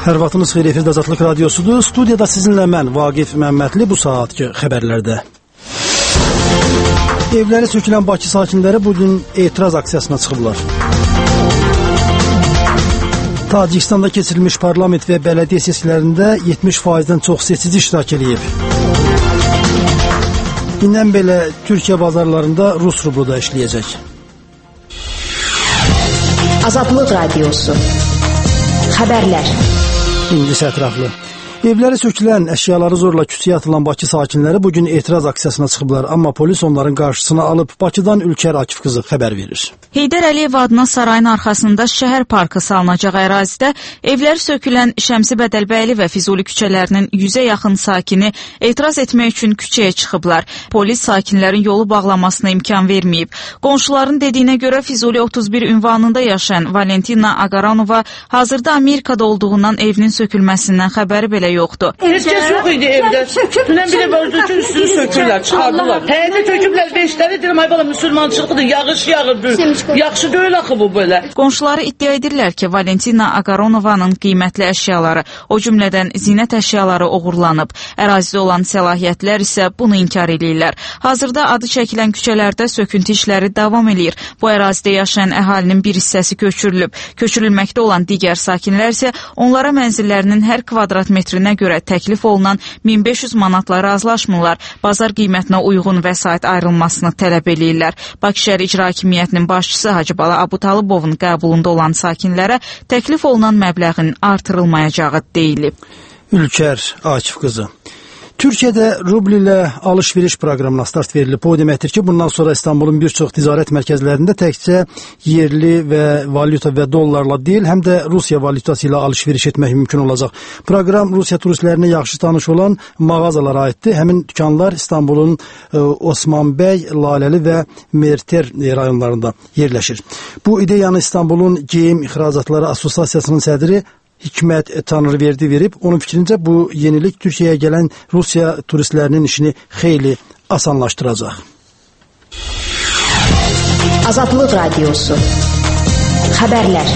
Hər vaxtınız xeyir, efirdə Azadlıq Radiosudur. Studiyada sizinlə mən, Vaqif Məmmədli, bu saatki xəbərlərdə. Evləri sökülən Bakı sakinləri bugün etiraz aksiyasına çıxıblar. Tacikistanda keçirilmiş parlament və bələdiyyə seçkilərində 70%-dən çox seçici iştirak edib. İndən belə Türkiyə bazarlarında Rus rublu da işləyəcək. Azadlıq Radiosu. Xəbərlər. İndi ətraflı. Evləri sökülən, əşyaları zorla küçəyə atılan Bakı sakinləri bugün etiraz aksiyasına çıxıblar, amma polis onların qarşısını alıb. Bakıdan Ülker Akif qızı xəbər verir. Heydər Əliyev adına sarayın arxasında şəhər parkı salınacaq ərazidə evləri sökülən Şəmsi Bədəlbəyli və Füzuli küçələrinin 100-ə yaxın sakini etiraz etmək üçün küçəyə çıxıblar. Polis sakinlərin yolu bağlamasına imkan verməyib. Qonşuların dediyinə görə Füzuli 31 ünvanında yaşayan Valentina Agaranova hazırda Amerikada olduğundan evinin sökülməsindən xəbəri belə yoxdur. Heç kəs yox idi evdə. Dünən bir də gördük ki, üstünü sökürlər, çıxardılar. Həyətə töküblər 5 dənə, deyirəm, ay bala, müsəlmançılıqdır, yağış yağır, yaxşı deyil axı bu belə. Qonşuları iddia edirlər ki, Valentina Agaronovanın qiymətli əşyaları, o cümlədən zinət əşyaları oğurlanıb. Ərazidə olan səlahiyyətlər isə bunu inkar edirlər. Hazırda adı çəkilən küçələrdə söküntü işləri davam edir. Bu ərazidə yaşayan əhalinin bir hissəsi köçürülüb. Köçürülməkdə olan digər sakinlər isə onlara mənzillərinin hər kvadrat metrinə görə təklif olunan 1500 manatla razılaşmırlar. Bazar qiymətinə uyğun vəsait ayrılmasını tələb edirlər. Bakı şəhər İcra Hakimiyyətinin başçısı Hacıbala Abutalıbovun qəbulunda olan sakinlərə təklif olunan məbləğin artırılmayacağı deyilib. Ülker Akif qızı. Türkiyədə rubl ilə alış-veriş proqramına start verilib. O deməkdir ki, bundan sonra İstanbulun bir çox ticarət mərkəzlərində təkcə yerli və valyuta və dollarla deyil, həm də Rusiya valyutası ilə alış-veriş etmək mümkün olacaq. Proqram Rusiya turistlərinə yaxşı tanış olan mağazalara aiddir. Həmin dükanlar İstanbulun Osmanbəy, Laləli və Merter rayonlarında yerləşir. Bu ideyanı İstanbulun Geyim İxracatları Assosiasiyasının sədri Hikmət Tanrıverdi verib. Onun fikrincə bu yenilik Türkiyəyə gələn Rusiya turistlərinin işini xeyli asanlaşdıracaq. Azadlıq Radiosu. Xəbərlər.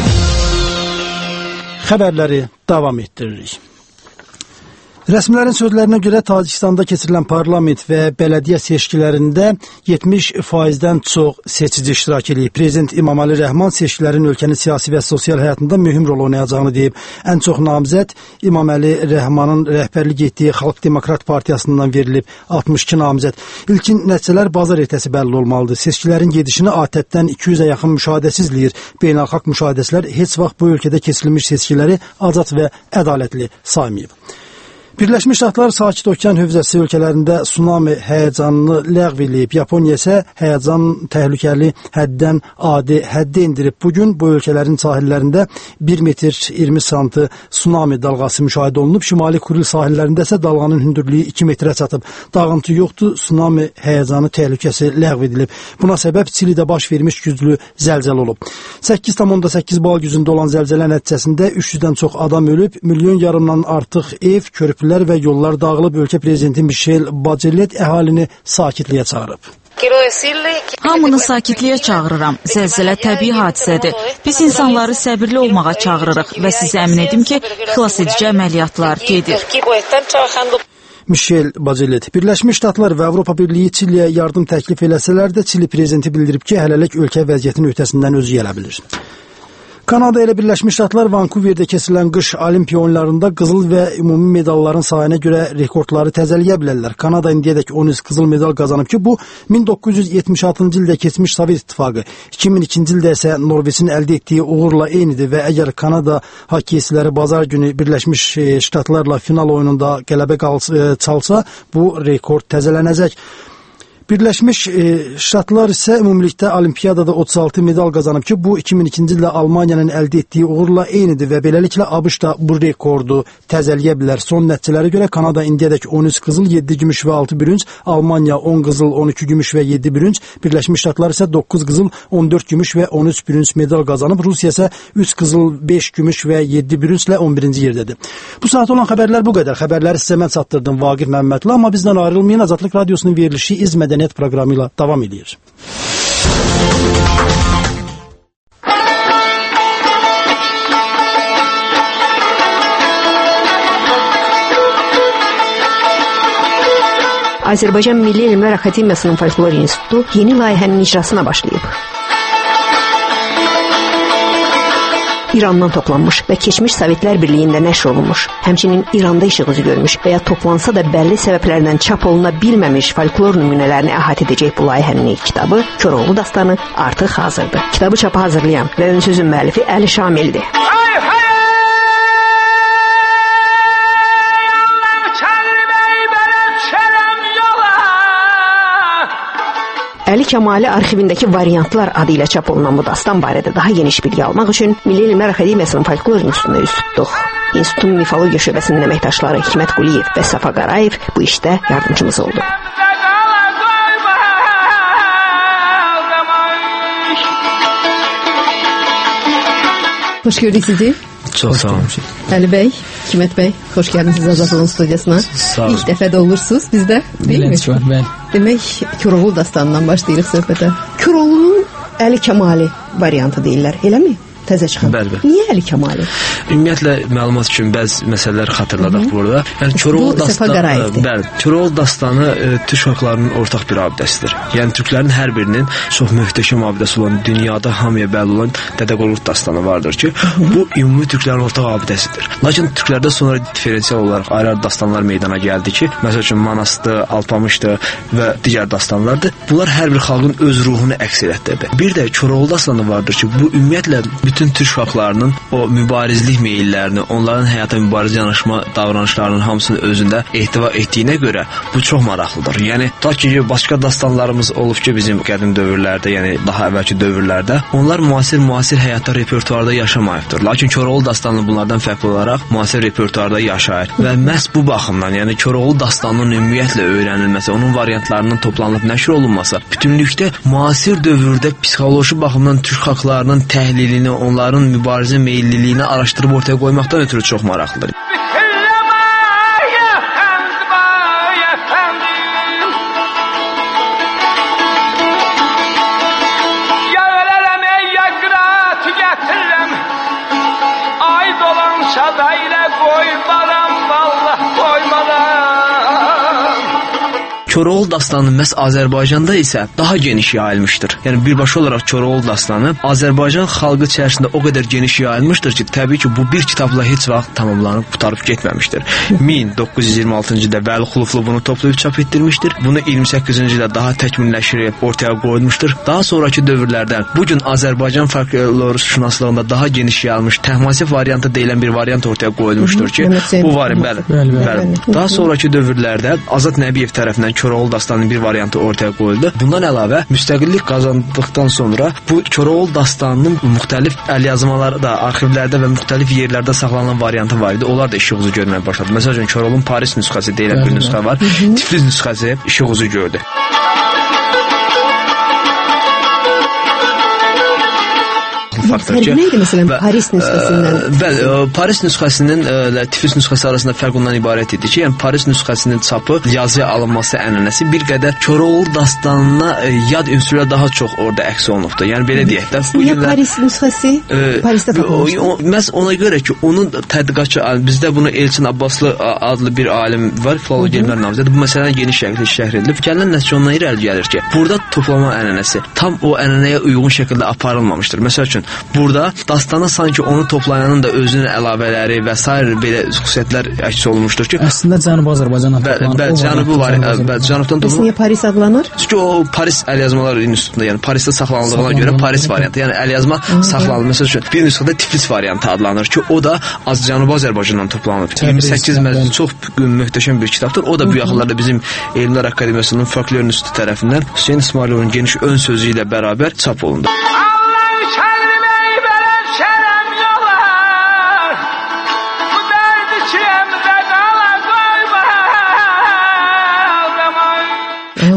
Xəbərləri davam etdiririk. Rəsmilərin sözlərinə görə Tacikistanda keçirilən parlament və bələdiyyə seçkilərində 70%-dən çox seçici iştirak edib. Prezident İmamali Rəhman seçkilərin ölkənin siyasi və sosial həyatında mühüm rol oynayacağını deyib. Ən çox namizəd İmamali Rəhmanın rəhbərlik etdiyi Xalq Demokrat Partiyasından verilib 62 namizəd. İlkin nəticələr bazar ertəsi bəlli olmalıdır. Seçkilərin gedişini ATƏT-dən 200-ə yaxın müşahidə izləyir. Beynəlxalq müşahidəçilər heç vaxt bu ölkədə keçirilmiş seçkiləri azad və ədalətli saymayıb. Birləşmiş Ştatlar Sakit Okean hövzəsi ölkələrində tsunami həyəcanını ləğv edib. Yaponiya isə həyəcan təhlükəli həddən adi həddə indirib. Bugün bu ölkələrin sahillərində 1 metr 20 santı tsunami dalğası müşahidə olunub. Şimali Kuril sahillərində isə dalğanın hündürlüyü 2 metrə çatıb. Dağıntı yoxdur, tsunami həyəcanı təhlükəsi ləğv edilib. Buna səbəb Çilidə baş vermiş güclü zəlzələ olub. 8,8 bal gücündə olan zəlzələ nəticəsində 300-dən çox adam ölüb, milyon yarımdan artıq ev, körpülər və yollar dağılıb. Ölkə prezidenti Michel Bachelet əhalini sakitliyə çağırıb. Hamını sakitliyə çağırıram. Zəlzələ təbii hadisədir. Biz insanları səbirli olmağa çağırırıq və sizə əmin edim ki, xilas edici əməliyyatlar gedir. Michel Bachelet. Birləşmiş Ştatlar və Avropa Birliyi Çiliyə yardım təklif eləsələr də Çili prezidenti bildirib ki, hələlik ölkə vəziyyətinin öhdəsindən özü gələ bilir. Kanada ilə Birləşmiş Ştatlar Vankuverdə keçirilən qış olimpiya oyunlarında qızıl və ümumi medalların sayına görə rekordları təzələyə bilərlər. Kanada indiyədək 13 qızıl medal qazanıb ki, bu 1976-cı ildə keçmiş Sovet İttifaqı, 2002-ci ildə isə Norveçin əldə etdiyi uğurla eynidir və əgər Kanada hokkeyçiləri bazar günü Birləşmiş Ştatlarla final oyununda qələbə çalsa, bu rekord təzələnəcək. Birləşmiş Ştatlar isə ümumilikdə olimpiyadada 36 medal qazanıb ki, bu 2002-ci ildə Almaniyanın əldə etdiyi uğurla eynidir və beləliklə ABŞ da bu rekordu təzələyə bilər. Son nəticələrə görə Kanada indiyədək 13 qızıl, 7 gümüş və 6 bürünc, Almaniya 10 qızıl, 12 gümüş və 7 bürünc, Birləşmiş Ştatlar isə 9 qızıl, 14 gümüş və 13 bürünc medal qazanıb. Rusiya isə 3 qızıl, 5 gümüş və 7 bürünclə 11-ci yerdədir. Bu saat olan xəbərlər bu qədər. Xəbərləri sizə mən çatdırdım, Vaqif Məmmədli, amma bizdən ayrılmayın. Azadlıq Radiosunun verilişi İz Mədəniyyət proqramı ilə davam edir. Azərbaycan Milli Elmlər Akademiyasının Folklor İnstitutu yeni layihənin icrasına başlayıb. İrandan toplanmış və keçmiş Sovetlər Birliyində nəşr olunmuş, həmçinin İranda işıq üzü görmüş və ya toplansa da bəlli səbəblərdən çap oluna bilməmiş folklor nümunələrini əhatə edəcək bu layihənin ilk kitabı Koroğlu dastanı artıq hazırdır. Kitabı çapa hazırlayan və ön sözün müəllifi Əli Şamildir. Əli Kəmali arxivindəki variantlar adı ilə çap olunan bu dastan barədə daha geniş bilgi almaq üçün Milli Elmlər Akademiyasının Folklor İnstitutuna üz tutduq. İnstitutun mifologiya şöbəsinin əməkdaşları Hikmət Quliyev və Safa Qarayev bu işdə yardımcımız oldu. Xoş gördük sizi. Çox sağ olun. Əli bəy, Hikmət bəy, xoş gəldiniz Azadlığın studiyasına. İlk dəfə də olursunuz bizdə, deyilmi? Bəli. Demək, Koroğlu dastanından başlayırıq söhbətə. Koroğlunun Əli Kəmali variantı deyirlər, eləmi? Təzə çıxan. Bəli. Niyə Əli Kəmali? Ümumiyyətlə məlumat üçün bəzi məsələlər xatırladaq burada. Yəni Koroğlu dastanı, bəli, Koroğlu dastanı Türk xalqlarının ortaq bir abidəsidir. Yəni türklərin hər birinin çox möhtəşəm abidəsi olan, dünyada hamıya bəlli olan Dədə Qorqud dastanı vardır ki, bu ümumi türklərin ortaq abidəsidir. Lakin türklərdə sonra diferensial olaraq ayrı dastanlar meydana gəldi ki, məsəl üçün Manasdır, Alpamışdır və digər dastanlardır. Bunlar hər bir xalqın öz ruhunu əks etdirir. Bir də Koroğlu dastanı vardır ki, bu ümumiyyətlə bütün türk xalqlarının o mübarizlik meyillərini, onların həyata mübariz yanaşma davranışlarının hamısını özündə ehtiva etdiyinə görə bu çox maraqlıdır. Yəni ta ki başqa dastanlarımız olub ki, bizim qədim dövrlərdə, yəni daha əvvəlki dövrlərdə onlar müasir həyatda repertuarda yaşamayıbdır. Lakin Koroğlu dastanı bunlardan fərqli olaraq müasir repertuarda yaşayır və məhz bu baxımdan, yəni Koroğlu dastanının ümumiyyətlə öyrənilməsi, onun variantlarının toplanıb nəşr olunması bütünlükdə müasir dövrdə psixoloji baxımdan türk xalqlarının təhlilini, onların mübarizə meyilliliyini araşdırıb ortaya qoymaqdan ötürü çox maraqlıdır. Koroğlu dastanı məhz Azərbaycanda isə daha geniş yayılmışdır. Yəni birbaşa olaraq Koroğlu dastanı Azərbaycan xalqı içərisində o qədər geniş yayılmışdır ki, təbii ki, bu bir kitabla heç vaxt tamamlanıb qutarıb getməmişdir. 1926-cı ildə Vəli Xuluflu bunu toplayıb çap etdirmişdir. Bunu 28-ci ildə daha təkmilləşdirib ortaya qoyulmuşdur. Daha sonraki dövrlərdə bu gün Azərbaycan folklorşünaslığında daha geniş yayılmış Təhmasib variantı deyilən bir variant ortaya qoyulmuşdur ki, bu variant bəli. Daha sonraki dövrlərdə Azad Nəbiyev tərəfindən Koroğlu dastanının bir variantı ortaya qoyuldu. Bundan əlavə müstəqillik qazandıqdan sonra bu Koroğlu dastanının müxtəlif əlyazmaları da arxivlərdə və müxtəlif yerlərdə saxlanılan variantı var idi. Onlar da işıq üzü görməyə başladı. Məsələn, Koroğlunun Paris nüsxəsi deyilən bir nüsxə var. Tiflis nüsxəsi işıq üzü gördü. Fərqi neydi məsələn Paris nüsxəsindən? Bəli, Paris nüsxəsinin ilə Tiflis nüsxəsi arasında fərq ondan ibarət idi ki, yəni Paris nüsxəsinin çapı yazıya alınması ənənəsi bir qədər Koroğlu dastanına yad ünsürlər daha çox orada əks olunubdur. Yəni belə deyək də. Niyə Paris nüsxəsi Parisdə tapılmışdı? Məhz ona görə ki, onun tədqiqatçı alim, bizdə bunu Elçin Abbaslı adlı bir alim var, filologiya elmləri namizədi. Bu məsələni geniş şəkildə şərh edilib. Gələn nəticə ondan irəli gəlir ki, burada toplama ənənəsi tam o ənənəyə uyğun şəkildə aparılmamışdır. Məsəl üçün, burada dastana sanki onu toplayanın da özünün əlavələri və s. belə xüsusiyyətlər əks olunmuşdur ki, əslində Cənubi Azərbaycan Bəli, Cənubi var. Bəli, Cənubdan toplanan. Niyə Paris adlanır? Çünki o Paris əlyazmalar institutunda, yəni Parisdə saxlanıldığına görə Paris variantı, yəni əlyazma saxlanılır. Məsəl üçün bir nüsxədə Tiflis variantı adlanır ki, o da Cənubi Azərbaycandan toplanıb. 28 məclid çox möhtəşəm bir kitabdır. O da bu yaxınlarda bizim Elmlər Akademiyasının Folklor İnstitutu tərəfindən Hüseyn İsmayılovun geniş ön sözü ilə bərabər çap olundu.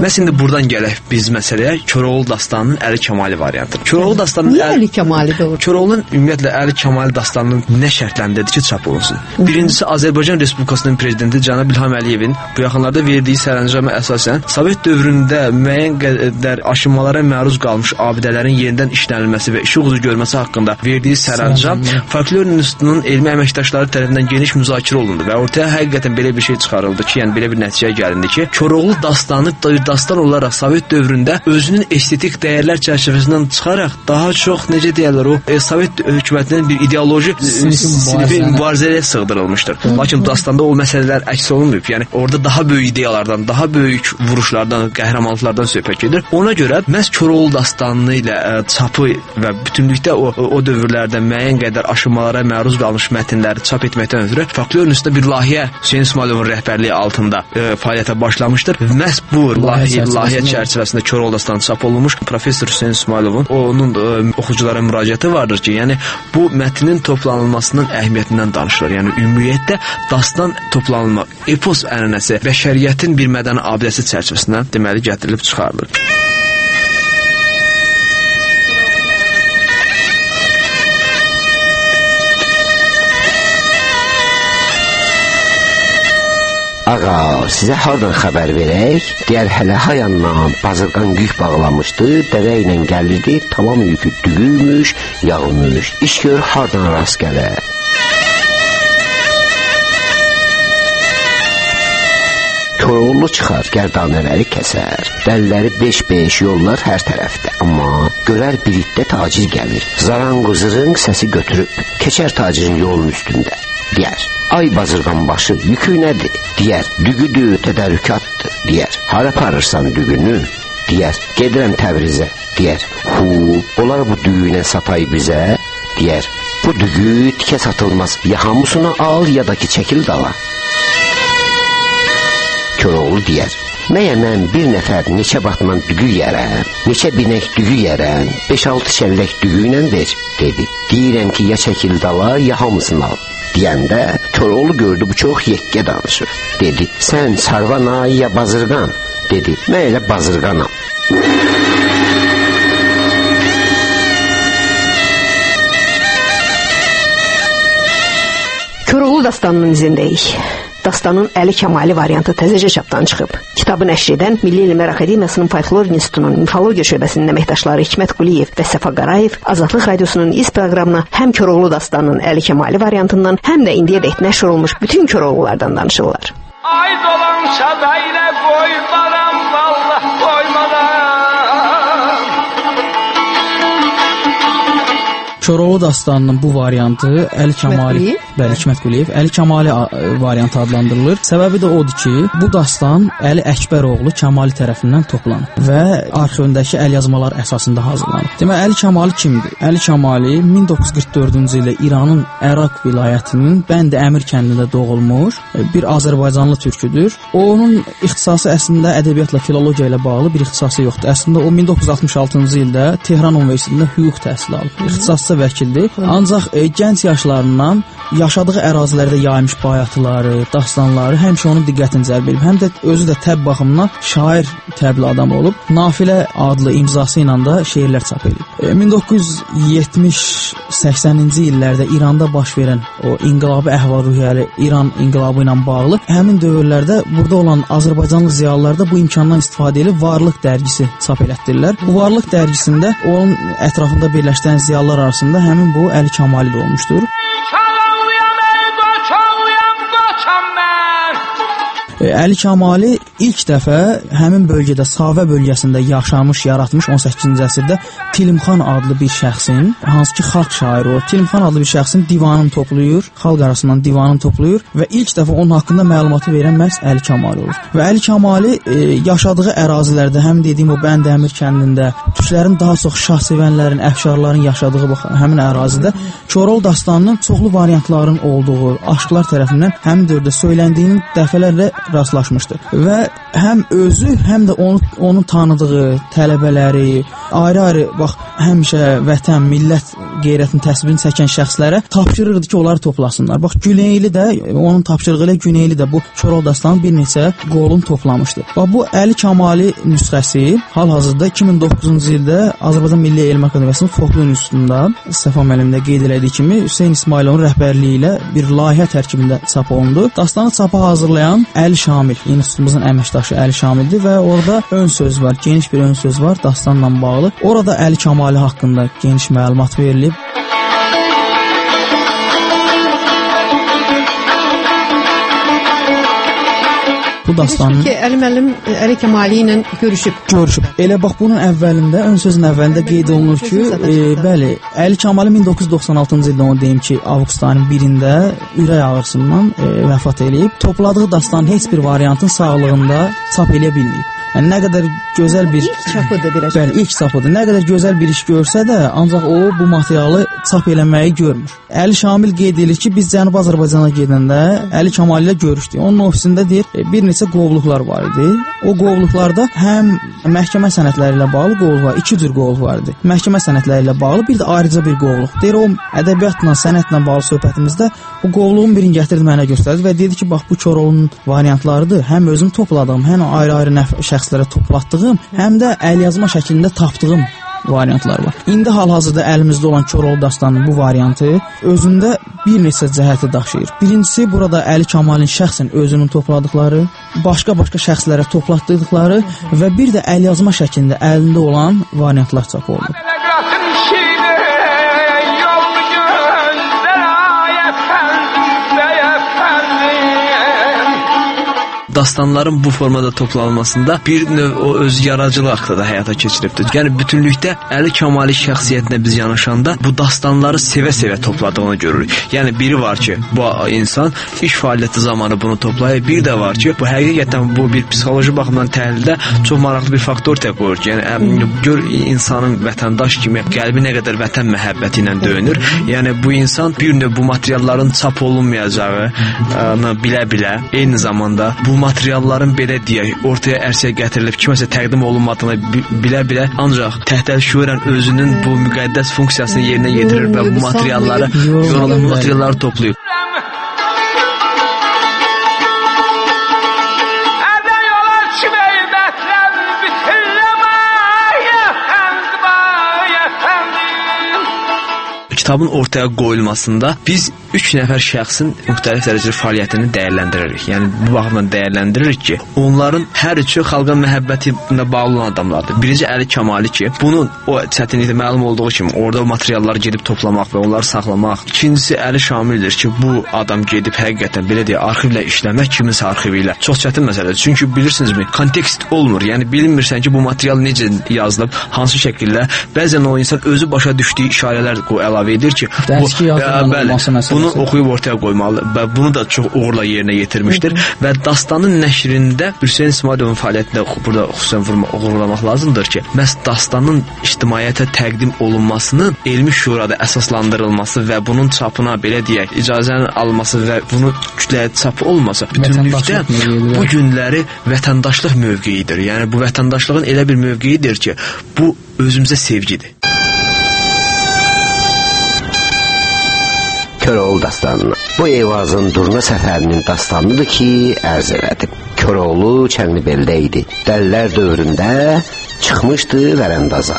Məs indi buradan gələk biz məsələyə Koroğlu dastanının Əli Kamali variantı. Koroğlu dastanının Niyə Əli Kamali doğru? Koroğlu'nun ümumiyyətlə Əli Kamali dastanının nə şərtləndirdi ki, çap olunsun? Birincisi Azərbaycan Respublikasının prezidenti cənab İlham Əliyevin bu yaxınlarda verdiyi sərəncama əsasən Sovet dövründə müəyyən qədər aşınmalara məruz qalmış abidələrin yenidən işlənilməsi və işıq üzü görməsi haqqında verdiyi sərəncam Folklor İnstitutunun elmi əməkdaşları tərəfindən geniş müzakirə olundu və ortaya həqiqətən belə bir şey çıxarıldı ki, yəni belə bir nəticəyə gəlindi ki, Koroğlu dastanı dastan olaraq Sovet dövründə özünün estetik dəyərlər çərçivəsindən çıxaraq daha çox necə deyirlər o Sovet hökumətinin bir ideoloji sinifi mübarizəyə sığdırılmışdır. Lakin dastanda o məsələlər əks olunmayıb. Yəni orada daha böyük ideyalardan, daha böyük vuruşlardan, qəhrəmanlıqlardan söhbət gedir. Ona görə məhz Koroğlu dastanı ilə çapı və bütünlükdə o dövrlərdə müəyyən qədər aşınmalara məruz qalmış mətnləri çap etməkdən ötürü Folklor İnstitutu bir layihə Hüseyn İsmayılovun rəhbərliyi altında fəaliyyətə başlamışdır. Məhz bu layihə çərçivəsində Koroğlu dastanı çap olunmuş. Professor Hüseyn İsmayılovun onun oxuculara müraciəti vardır ki, yəni bu mətnin toplanılmasının əhəmiyyətindən danışılır. Yəni ümumiyyətlə dastan toplanılma, epos ənənəsi bəşəriyyətin bir mədəni abidəsi çərçivəsindən deməli gətirilib çıxarılır. Ağa, sizə hardan xəbər verək? Deyər hələ hayandan bazırqan yük bağlamışdı, dəvə ilə gəlirdi, tamam yükü düyülmüş, yağılmış. İş gör hardan rast gələr. Koroğlu çıxar, gərdanələri kəsər, dəlləri 5-5 yollar hər tərəfdə. Amma görər bir itdə tacir gəlir. Zaranquzırın səsi götürüb, keçər tacirin yolun üstündə. Deyər, ay bazırqan başı, yükü nədir? Deyər, dügüdür, tədərrükatdır. Deyər, hara aparırsan dügünü? Deyər, gedirəm Təbrizə. Deyər, olar bu düyünə satay bizə? Deyər, bu dügü tikə satılmaz, ya hamusunu al ya da ki çəkil dala. Koroğlu deyər, məyə mən bir nəfər neçə batman dügü yerəm, neçə binək dügü yerəm, 5-6 şəllək dügü ilə ver, dedi. Deyirəm ki, ya çəkil dala, ya hamısını al. Deyəndə Koroğlu gördü bu çox yekkə danışır. Dedi, sən sarvana ya bazırqan? Dedi, mən elə bazırqanam. Koroğlu dastanının izindəyik. Dastanın Əli Kamali variantı təzəcə çapdan çıxıb. Kitabı nəşr edən Milli Elmlər Akademiyasının Folklor İnstitutunun Mifologiya şöbəsinin əməkdaşları Hikmət Quliyev və Səfa Qarayev Azadlıq Radiosunun iz proqramına həm Koroğlu dastanının Əli Kamali variantından, həm də indiyədək nəşr olunmuş bütün Koroğlulardan danışırlar. Ay dolan şadayla qoymaram, vallah qoymaram. Koroğlu dastanının bu variantı Əli Kamali, bəli, Hikmət Quliyev, Əli Kamali variantı adlandırılır. Səbəbi də odur ki, bu dastan Əli Əkbəroğlu Kamali tərəfindən toplanıb və arxivindəki əlyazmalar əsasında hazırlanıb. Demək, Əli Kamali kimdir? Əli Kamali 1944-cü ildə İranın Əraq vilayətinin Bənd-i Əmir kəndində doğulmuş bir Azərbaycanlı türküdür. Onun ixtisası əslində ədəbiyyatla, filologiya ilə bağlı bir ixtisası yoxdur. Əslində o 1966-cı ildə Tehran Universitetində hüquq təhsili alıb. İxtisası vəkildir. Ancaq gənc yaşlarından yaşadığı ərazilərdə yaymış bayatıları, dastanları həmişə onun diqqətini cəlb edib. Həm də özü də təb baxımından şair təbli adam olub. Nafilə adlı imzası ilə də şeirlər çap edib. 1970-80-ci illərdə İranda baş verən o inqilabi əhval-ruhiyyəli İran inqilabı ilə bağlı həmin dövrlərdə burada olan Azərbaycanlı ziyalılar da bu imkandan istifadə edib Varlıq dərgisi çap elətdirirlər. Bu Varlıq dərgisində onun ətrafında birləşdən ziyalılar arasında həmin bu Əli Kamali də olmuşdur. Əli Kamali ilk dəfə həmin bölgədə Savə bölgəsində yaşamış, yaratmış 18-ci əsrdə Tilimxan adlı bir şəxsin, hansı ki xalq şairi o, Tilimxan adlı bir şəxsin divanını toplayır, xalq arasından divanını toplayır və ilk dəfə onun haqqında məlumatı verən məhz Əli Kamali olur. Və Əli Kamali yaşadığı ərazilərdə, həm dediyim o Bənd-i Əmir kəndində, türklərin daha çox şahsevənlərin, əfşarların yaşadığı həmin ərazidə Koroğlu dastanının çoxlu variantların olduğu, aşıqlar tərəfindən həmin dövrdə söyləndiyinin dəfələrlə rastlaşmışdır. Və həm özü, həm də onun tanıdığı tələbələri, ayrı-ayrı bax həmişə vətən, millət qeyrətini, təsbihini çəkən şəxslərə tapşırırdı ki, onları toplasınlar. Bax Güneyli də, onun tapşırığı ilə Güneyli də bu Koroğlu dastanı bir neçə qolun toplamışdı. Bax bu Əli Kamali nüsxəsi hal-hazırda 2009-cu ildə Azərbaycan Milli Elm Akademiyasının Folklor İnstitutunda Səfa müəllim də qeyd elədiyi kimi Hüseyn İsmayılovun rəhbərliyi ilə bir layihə tərkibində çap olundu. Dastanı çapa hazırlayan Əli Şamil, institutumuzun əməkdaşı Əli Şamildir və orada ön söz var, geniş bir ön söz var dastanla bağlı. Orada Əli Kamali haqqında geniş məlumat verilib. Bu dastanın Əli müəllim Əli Kamali ilə görüşüb. Elə bax bunun əvvəlində, ön sözün əvvəlində qeyd olunur ki, bəli, Əli Kamali 1996-cı ildə onu deyim ki, avqustun ayının 1-də ürək ağrısından vəfat edib. Topladığı dastanın heç bir variantın sağlığında çap eləyə bilməyib. Yəni nə qədər gözəl bir ilk çapıdır. Nə qədər gözəl bir iş görsə də, ancaq o bu materialı çap eləməyi görmür. Əli Şamil qeyd edir ki, biz Cənubi Azərbaycana gedəndə Əli Kamali ilə görüşdük. Onun ofisində deyir, bir neçə qovluqlar var idi. O qovluqlarda həm məhkəmə sənədləri ilə bağlı qovluq var, 2 cür qovluq var idi. Məhkəmə sənədləri ilə bağlı, bir də ayrıca bir qovluq. Deyir, o ədəbiyyatla, sənətlə bağlı söhbətimizdə o qovluğun birini gətirdi mənə göstərdi və dedi ki, bax bu Koroğlunun variantlarıdır. Həm özüm topladığım, həm ayrı-ayrı şəxslərə toplatdığım, həm də əlyazma şəklində tapdığım variantlar var. İndi hal-hazırda əlimizdə olan Koroğlu dastanının bu variantı özündə bir neçə cəhəti daşıyır. Birincisi, burada Əli Kamalin şəxsən özünün topladıqları, başqa-başqa şəxslərə toplatdıqları və bir də əlyazma şəklində əlində olan variantlar çap olunub. Dastanların bu formada toplanmasında bir növ o öz yaradıcılıq haqqında da həyata keçiribdir. Yəni bütünlükdə Əli Kamali şəxsiyyətinə biz yanaşanda bu dastanları sevə-sevə topladığını görürük. Yəni biri var ki, bu insan iş fəaliyyəti zamanı bunu toplayır. Bir də var ki, bu həqiqətən bu bir psixoloji baxımdan təhlildə çox maraqlı bir faktor ortaya qoyur ki, yəni gör insanın vətəndaş kimi qəlbi nə qədər vətən məhəbbəti ilə döyünür. Yəni bu insan bir növ bu materialların çap olunmayacağını bilə-bilə, eyni zamanda bu materialların belə deyək, ortaya ərsəyə gətirilib kiməsə təqdim olunmadığını bilə-bilə ancaq təhtəlşüurən özünün bu müqəddəs funksiyasını yerinə yetirir və bu materialları, yorulmuş materialları toplayıb. Kitabın ortaya qoyulmasında biz 3 nəfər şəxsin müxtəlif dərəcəli fəaliyyətini dəyərləndiririk. Yəni bu baxımdan dəyərləndiririk ki, onların hər üçü xalqa məhəbbətinə bağlı olan adamlardır. Birinci Əli Kamali ki, bunun o çətinlikdə məlum olduğu kimi orada o materialları gedib toplamaq və onları saxlamaq. İkincisi Əli Şamildir ki, bu adam gedib həqiqətən belə deyə arxivlə işləmək, kiminsə arxivi ilə. Çox çətin məsələdir. Çünki bilirsinizmi, kontekst olmur. Yəni bilinmirsən ki, bu material necə yazılıb, hansı şəkildə. Bəzən o insan özü başa düşdüyü işarələr əlavə edir ki, bunu oxuyub ortaya qoymalı və bunu da çox uğurla yerinə yetirmişdir və dastanın nəşrində Hüseyn İsmayılovun fəaliyyətində burada xüsusən uğurlamaq lazımdır ki, məhz dastanın ictimaiyyətə təqdim olunmasının elmi şurada əsaslandırılması və bunun çapına belə deyək, icazənin alınması və bunu kütləyə çap olması bütünlükdə bu günləri vətəndaşlıq mövqeyidir. Yəni bu vətəndaşlığın elə bir mövqeyidir ki, bu özümüzə sevgidir. Koroğlu dastanına. Bu Eyvazın Durna səfərinin dastanıdır ki, ərz elədim. Koroğlu Çənlibeldə idi. Dəllər dövründə çıxmışdı vərəndaza.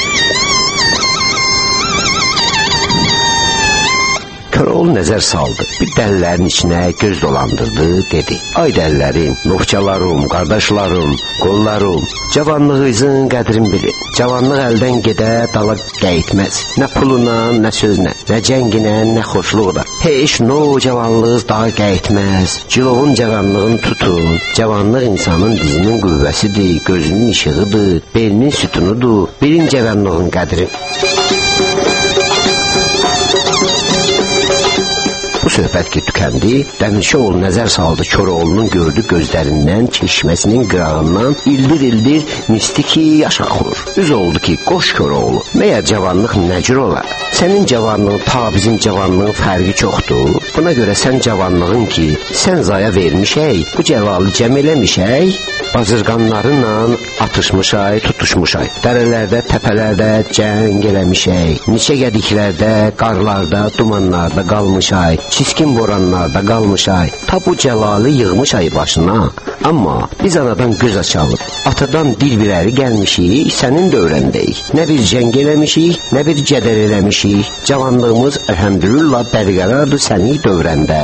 Koroğlu nəzər saldı. Bir dəllərin içinə göz dolandırdı, dedi. Ay dəllərim, novçalarım, qardaşlarım, qollarım, cavanlığınızın qədrin bilin. Cavanlıq əldən gedə dala qayıtməz. Nə puluna, nə sözlə, nə cənginə, nə xoşluqla. Heç no cavanlığınız daha qayıtməz. Cilovun cavanlığını tutun. Cavanlıq insanın dizinin qüvvəsidir, gözünün işığıdır, belinin sütunudur. Bilin cavanlığın qədrin. Bu söhbət söhbət ki tükəndi, Dəmirçioğlu nəzər saldı Koroğlunun gördü gözlərindən, çeşməsinin qırağından ildir mistiki yaş axır. Üz oldu ki, qoş Koroğlu, məyər cavanlıq nə cür olar? Sənin cavanlığın ta bizim cavanlığın fərqi çoxdur. Buna görə sən cavanlığın ki, sən zaya vermişək, bu cəlalı cəm eləmişək, bazırqanlarınla atışmışay, tutuşmuşay. Dərələrdə, təpələrdə cəng eləmişək, neçə qədiklərdə, qarlarda, dumanlarda qalmışay, çiskin boranlarda qalmışay. Ta bu cəlalı yığmışay başına. Amma biz anadan göz açalım, atadan dil birəri gəlmişik, sənin dövrəndəyik. Nə bir cəng eləmişik, nə bir cədər eləmişik. Cavanlığımız əlhəmdülillah bərqərardır sənin dövrəndə.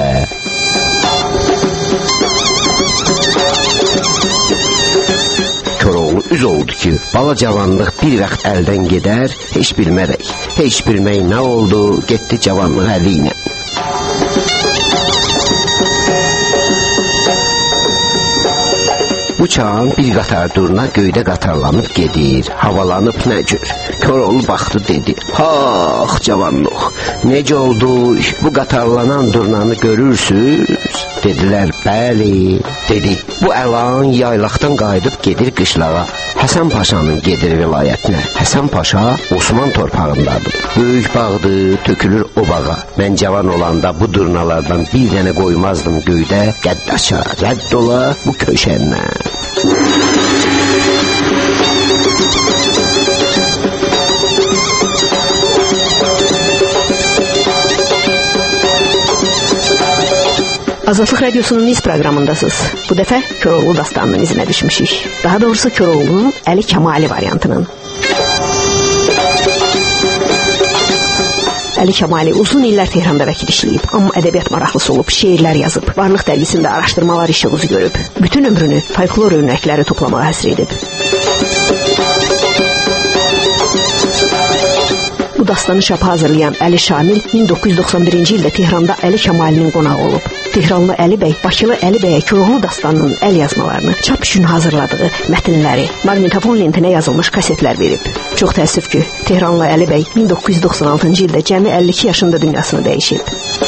Koroğlu üz oldu ki, bala cavanlıq bir vaxt əldən gedər, heç bilmərək. Heç bilmək nə oldu, getdi cavanlıq əli ilə. Bu çağın bir qatar durna göydə qatarlanıb gedir, havalanıb nə cür. Koroğlu baxdı dedi, ax cavanlıq, necə oldu, bu qatarlanan durnanı görürsünüz? Dedilər, bəli, dedi, bu əlan yaylaqdan qayıdıb gedir qışlağa. Həsən Paşanın gedir vilayətinə. Həsən Paşa Osman torpağındadır. Böyük bağdır, tökülür o bağa. Mən cavan olanda bu durnalardan bir dənə qoymazdım göydə, qəddaşa, rədd ola bu köşəndən. Azadlıq Radiosunun Niz proqramındasınız. Bu dəfə Koroğlu dastanının izinə düşmüşük. Daha doğrusu Koroğlunun Əli Kəmali variantının. Əli Kəmali uzun illər Tehranda vəkil işləyib, amma ədəbiyyat maraqlısı olub, şeirlər yazıb, Varlıq dərgisində araşdırmalar işi uzu görüb. Bütün ömrünü folklor örnəkləri toplamağa həsr edib. Bu dastanı şapa hazırlayan Əli Şamil 1991-ci ildə Tehranda Əli Kəmalinin qonağı olub. Tehranlı Əli bəy, Bakılı Əli bəyə Koroğlu dastanının əl yazmalarını, çap üçün hazırladığı mətnləri, maqnitofon lentinə yazılmış kasetlər verib. Çox təəssüf ki, Tehranlı Əli bəy 1996-cı ildə cəmi 52 yaşında dünyasını dəyişib.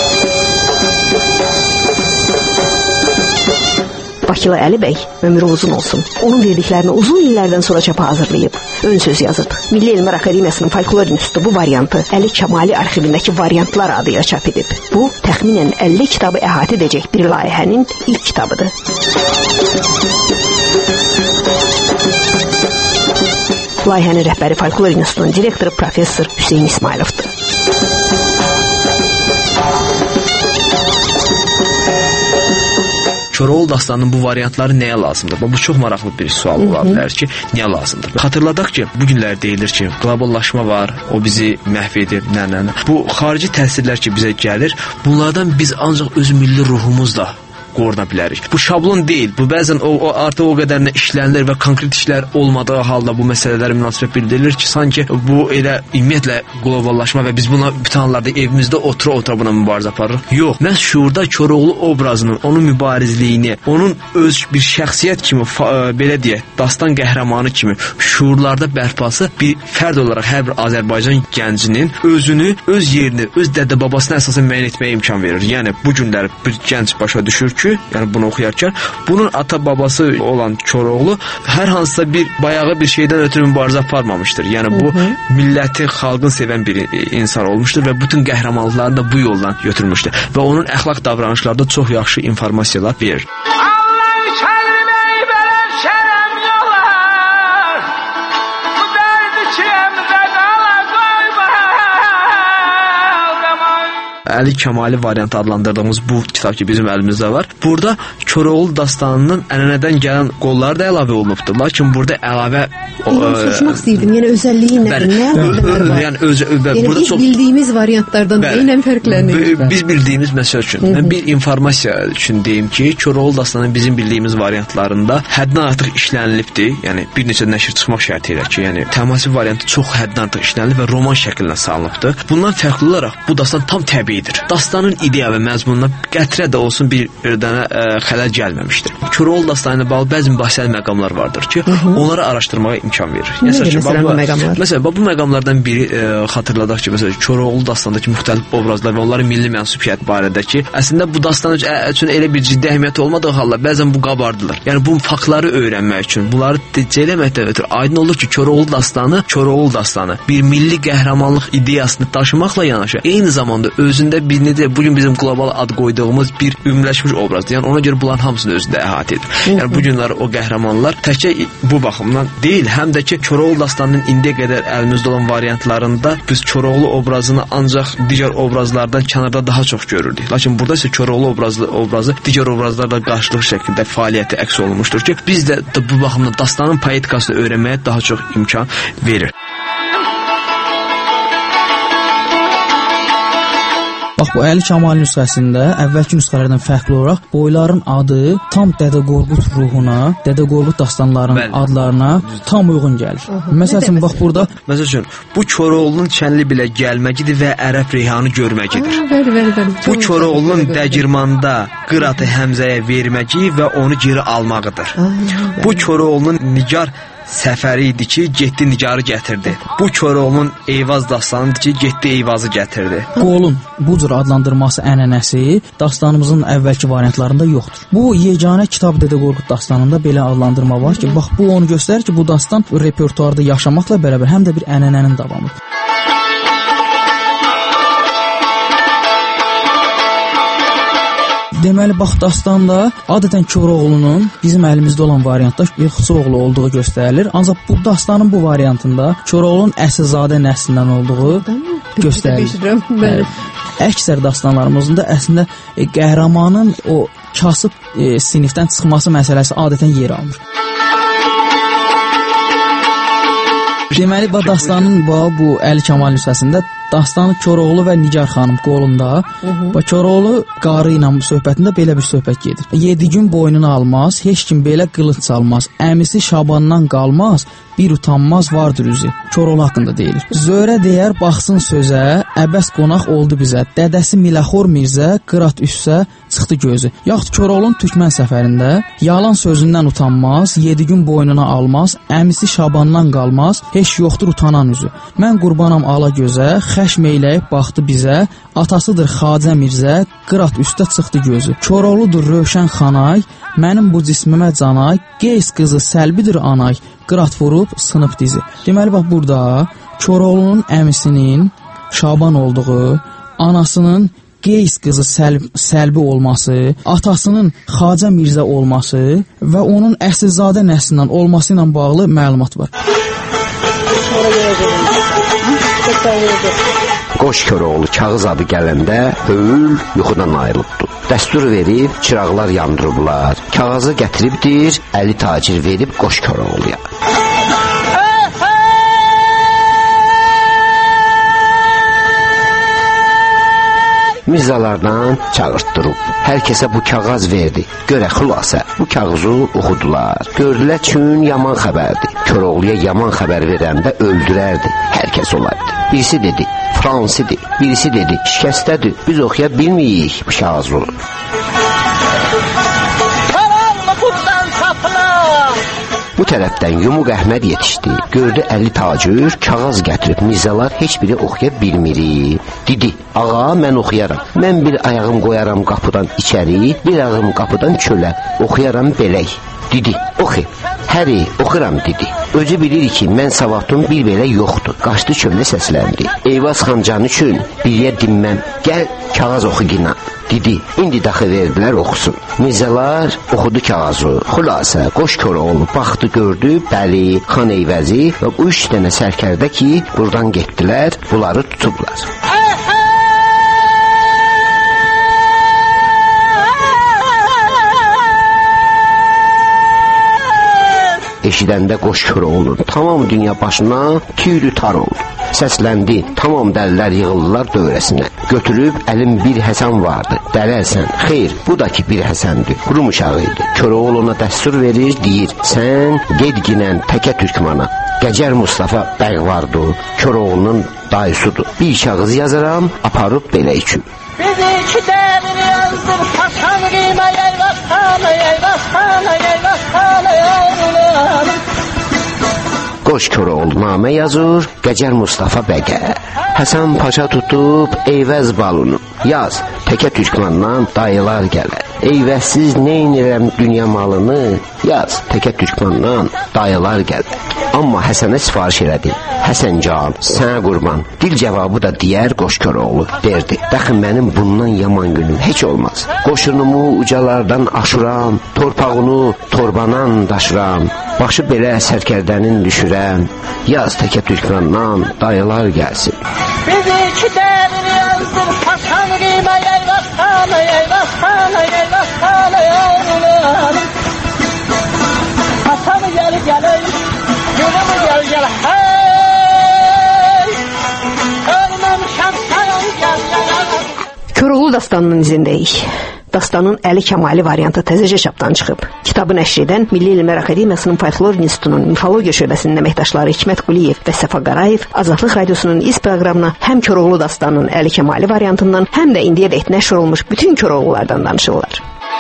Bakılı Əli bəy ömrü uzun olsun. Onun verdiklərini uzun illərdən sonra çapa hazırlayıb, ön söz yazıb. Milli Elmlər Akademiyasının Folklor İnstitutu bu variantı Əli Kəmali arxivindəki variantlar adıyla çap edib. Bu, təxminən 50 kitabı əhatə edəcək bir layihənin ilk kitabıdır. Layihənin rəhbəri Folklor İnstitutunun direktoru Professor Hüseyin İsmayılovdur. Koroğlu dastanının bu variantları nəyə lazımdır? Bu çox maraqlı bir sual ola bilər ki, niyə lazımdır? Xatırladaq ki, bu günlər deyilir ki, qloballaşma var, o bizi məhv edir, Bu xarici təsirlər ki, bizə gəlir, bunlardan biz ancaq öz milli ruhumuzla qoruna bilərik. Bu şablon deyil. Bu bəzən artıq o qədərinə işlənilir və konkret işlər olmadığı halda bu məsələlərə münasibət bildirilir ki, sanki bu elə ümumiyyətlə qloballaşma və biz buna bütün hallarda evimizdə otura buna mübarizə aparırıq. Yox, məhz şuurda Koroğlu obrazının, onun mübarizliyini, onun öz bir şəxsiyyət kimi, belə deyək, dastan qəhrəmanı kimi şuurlarda bərpası bir fərd olaraq hər bir Azərbaycan gəncinin özünü, öz yerini, öz dədə-babasına əsasən müəyyən etməyə imkan verir. Yəni, bu günlər bir gənc başa düşür ki, yəni bunu oxuyarkən, bunun ata-babası olan Koroğlu hər hansısa bir bayağı bir şeydən ötürü mübarizə aparmamışdır. Yəni bu milləti, xalqın sevən bir insan olmuşdur və bütün qəhrəmanlıqları da bu yoldan götürmüşdür və onun əxlaq davranışlarda çox yaxşı informasiyalar verir. Əli Kəmali variantı adlandırdığımız bu kitab ki bizim əlimizdə var. Burada Koroğlu dastanının ənənədən gələn qolları da əlavə olunubdur. Lakin burada əlavə soruşmaq istəyirdim. Yəni özəlliyi nədir? Yəni biz bildiyimiz variantlardan nə fərqlənir? Biz bildiyimiz məsəl üçün. Mən bir informasiya üçün deyim ki, Koroğlu dastanının bizim bildiyimiz variantlarında həddən artıq işlənilibdir. Yəni bir neçə nəşr çıxmaq şərti ilə ki, yəni təmasül variantı çox həddən artıq işlənilib və roman şəklinə salınıbdır. Bundan fərqli olaraq bu dastan tam təbiidir. ididir. Dastanın ideya və məzmununa qətrə də olsun bir dənə xələl gəlməmişdir. Koroğlu dastanı ilə bağlı bəzi mübahisəli məqamlar vardır ki, onları araşdırmağa imkan verir. Məsələn, bu məqamlardan biri xatırladaq ki, məsələn, Koroğlu dastandakı müxtəlif obrazlar və onların milli mənsubiyyət barədəki əslində bu dastan üçün elə bir ciddi əhəmiyyəti olmadığı halda bəzən bu qabardılar. Yəni bu faktları öyrənmək üçün, bunları eləməkdən ötürü aydın olur ki, Koroğlu dastanı bir milli qəhrəmanlıq ideyasını daşımaqla yanaşı, eyni zamanda özündə bir necə bugün bizim qlobal ad qoyduğumuz bir ümumiləşmiş obrazdır. Yəni ona görə bunların hamısını özündə əhatə edir. Yəni bu günlər o qəhrəmanlar təkcə bu baxımdan deyil, həm də ki Koroğlu dastanının indiyə qədər əlimizdə olan variantlarında biz Koroğlu obrazını ancaq digər obrazlardan kənarda daha çox görürdük. Lakin burada isə Koroğlu obrazı digər obrazlarla qarşılıqlı şəkildə fəaliyyəti əks olunmuşdur ki, biz də bu baxımdan dastanın poetikasını öyrənməyə daha çox imkan verir. Bax, bu Əli Kəmal nüsxəsində əvvəlki nüsxələrdən fərqli olaraq boyların adı tam Dədə Qorqud ruhuna, Dədə Qorqud dastanlarının adlarına tam uyğun gəlir. Məsəl üçün, bax burada... Məsəl üçün, bu Koroğlunun Çənli bilə gəlməgidir və Ərəb Reyhanı görməgidir. Bu Koroğlunun Dəgirmanda Qıratı Həmzəyə verməgi və onu geri almağıdır. Bu Koroğlunun Nigar səfəri idi ki, getdi Nigarı gətirdi. Bu Koroğlunun Eyvaz dastanıdır ki, getdi Eyvazı gətirdi. Qolun bu cür adlandırması ənənəsi dastanımızın əvvəlki variantlarında yoxdur. Bu yeganə kitab Dədə Qorqud dastanında belə adlandırma var ki, bax bu onu göstərir ki, bu dastan repertuarda yaşamaqla bərabər həm də bir ənənənin davamıdır. Deməli, bax, dastanda adətən Koroğlunun bizim əlimizdə olan variantda İlxıçı oğlu olduğu göstərilir. Ancaq bu dastanın bu variantında Koroğlunun Əsilzadə nəslindən olduğu göstərilir. Əksər dastanlarımızda əslində qəhrəmanın o kasıb sinifdən çıxması məsələsi adətən yer almır. Deməli, bu dastanın bu Əli Kəmal nüsxəsində dastanı Koroğlu və Nigar xanım qolunda. Koroğlu qarı ilə bu söhbətində belə bir söhbət gedir. 7 gün boynunu almaz, heç kim belə qılınc çalmaz. Əmisi Şabandan qalmaz, bir utanmaz vardır üzü. Koroğlu haqqında deyilir. Zöhrə deyər, baxsın sözə, əbəs qonaq oldu bizə. Dədəsi Miləxor Mirzə, qırat üstsə, çıxdı gözü. Yaxud Koroğlunun Türkmən səfərində yalan sözündən utanmaz, 7 gün boynuna almaz, əmisi Şabandan qalmaz, heç yoxdur utanan üzü. Mən qurbanam ala gözə, xəşm eyləyib baxdı bizə, atasıdır Xacə Mirzə, qırat üstə çıxdı gözü. Koroğludur Rövşən xanay, mənim bu cismimə canay, Qeys qızı Səlbidir anay, qırat vurub sınıb dizi. Deməli, bax, burada Koroğlunun əmisinin Şaban olduğu, anasının Qeys qızı Səlbi olması, atasının Xacə Mirzə olması və onun Əsilzadə nəslindən olması ilə bağlı məlumat var. Qoş Koroğlu kağız adı gələndə höyül yuxudan ayrılıbdır. Dəstur verib, çıraqlar yandırıblar. Kağızı gətiribdir, Əli tacir verib Qoş Koroğluya. Mirzalardan çağırtdırıb. Hər kəsə bu kağız verdi. Görə xülasə, bu kağızı oxudular. Gördülər üçün yaman xəbərdi. Koroğluya yaman xəbər verəndə öldürərdi. Hər kəs olardı. Birisi dedi, Fransidir. Birisi dedi, şikəstədir. Biz oxuya bilməyik bu kağızı. Bu tərəfdən Yumuq Əhməd yetişdi. Gördü Əli tacir, kağız gətirib. Mirzalar heç biri oxuya bilmiri. Dedi, ağa, mən oxuyaram. Mən bir ayağım qoyaram qapıdan içəri, bir ayağım qapıdan çölə. Oxuyaram belək. Dedi, oxu. Həri, oxuram, dedi. Özü bilir ki, mən savadım bir belə yoxdur. Qaçdı çölə səsləndi. Eyvaz xancanı üçün biliyə dinməm. Gəl, kağız oxu gina. Dedi, indi daxı verdilər oxusun. Mirzalar oxudu kağızı. Xülasə, Qoş Koroğlu baxdı, gördü, Bəli, Xan Eyvəzi və 3 dənə sərkərdə ki, buradan getdilər, bunları tutublar. Eşidəndə Qoş Koroğlu tamam dünya başına tüylü tar oldu. Səsləndi, tamam dəlilər yığılırlar dövrəsinə. Götürüb əlim bir Həsən vardı. Dələrsən, xeyr, bu da ki bir Həsəndir. Rum uşağı idi. Koroğlu ona dəstur verir, deyir, sən gedginən təkə türkmana. Gəcər Mustafa bəy vardı, Koroğlunun dayısıdır. Bir kağız yazıram, aparıb belə iki. Biz iki dərin yazdır, paşan qiyma yayvasana, yayvasana, yayvasana, yayvasana. Qoş Koroğlu namə yazır, Gəcər Mustafa bəgə. Həsən Paşa tutub eyvəz balını. Yaz, təkə türkmandan dayılar gələr. Eyvəzsiz neynirəm dünya malını? Yaz, təkə türkmandan dayılar gələr. Amma Həsənə sifariş elədi. Həsən can, sənə qurban. Dil cavabı da deyər Qoş Koroğlu. Derdi, dəxin mənim bundan yaman günüm heç olmaz. Qoşunumu ucalardan aşıram, torpağını torbanan daşıram. Başı belə sərkərdənin düşürəm. Yaz, təkə türkmandan dayılar gəlsin. Biz iki dərin yazdır, paşan qiyma yayvasana, yayvasana, yayvasana, yayvasana. Hasanı gəlir, gəlir, yürümü gəlir, gəlir, hey! Ölməmişəm sayın, gəl, gəl. Koroğlu dastanının izindəyik. Dastanın Əli Kəmali variantı təzəcə çapdan çıxıb. Kitabı nəşr edən Milli Elmlər Akademiyasının Folklor İnstitutunun Mifologiya şöbəsinin əməkdaşları Hikmət Quliyev və Səfa Qarayev Azadlıq Radiosunun iz proqramına həm Koroğlu dastanının Əli Kəmali variantından, həm də indiyədək nəşr olmuş bütün Koroğlulardan danışırlar.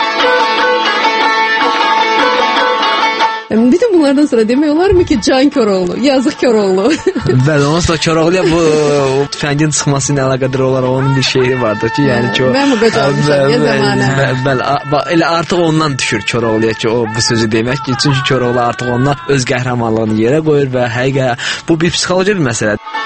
Bütün bunlardan sonra demək olar mı ki, Can Koroğlu, yazıq Koroğlu? Bəli, ondan sonra Koroğluya bu tüfəngin çıxması ilə əlaqədar olaraq onun bir şeiri vardır ki, yəni ki o... Mən mi qocalmışam, ya zamanə? Bəli, elə artıq ondan düşür Koroğluya ki, o bu sözü demək ki, çünki Koroğlu artıq ondan öz qəhrəmanlığını yerə qoyur və həqiqə bu bir psixoloji bir məsələdir.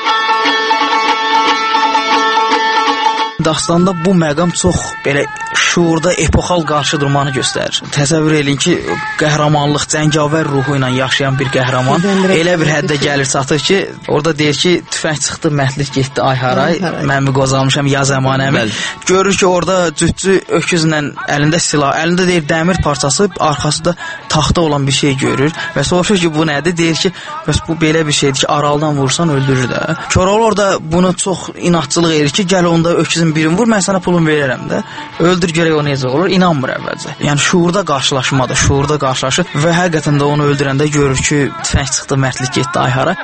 Dastanda bu məqam çox belə şuurda epoxal qarşıdurmanı göstərir. Təsəvvür edin ki, qəhrəmanlıq, cəngavər ruhu ilə yaşayan bir qəhrəman elə bir həddə gəlir çatır ki, orada deyir ki, tüfəng çıxdı, mərdlik getdi, ay haray, mən mi qozalmışam, ya zəmanəmi. Görür ki, orada cütçü öküzlə əlində silah, əlində deyir dəmir parçası, arxasında taxta olan bir şey görür və soruşur ki, bu nədir? Deyir ki, bəs bu belə bir şeydir ki, araldan vursan öldürür də. Koroğlu orada bunu çox inatçılıq edir ki, gəl onda öküzün birini vur, mən sənə pulun verərəm də. Öldür görək o necə olur, inanmır əvvəlcə. Yəni şuurda qarşılaşmadır, şuurda qarşılaşır və həqiqətən də onu öldürəndə görür ki, tüfəng çıxdı, mərdlik getdi, ay hara.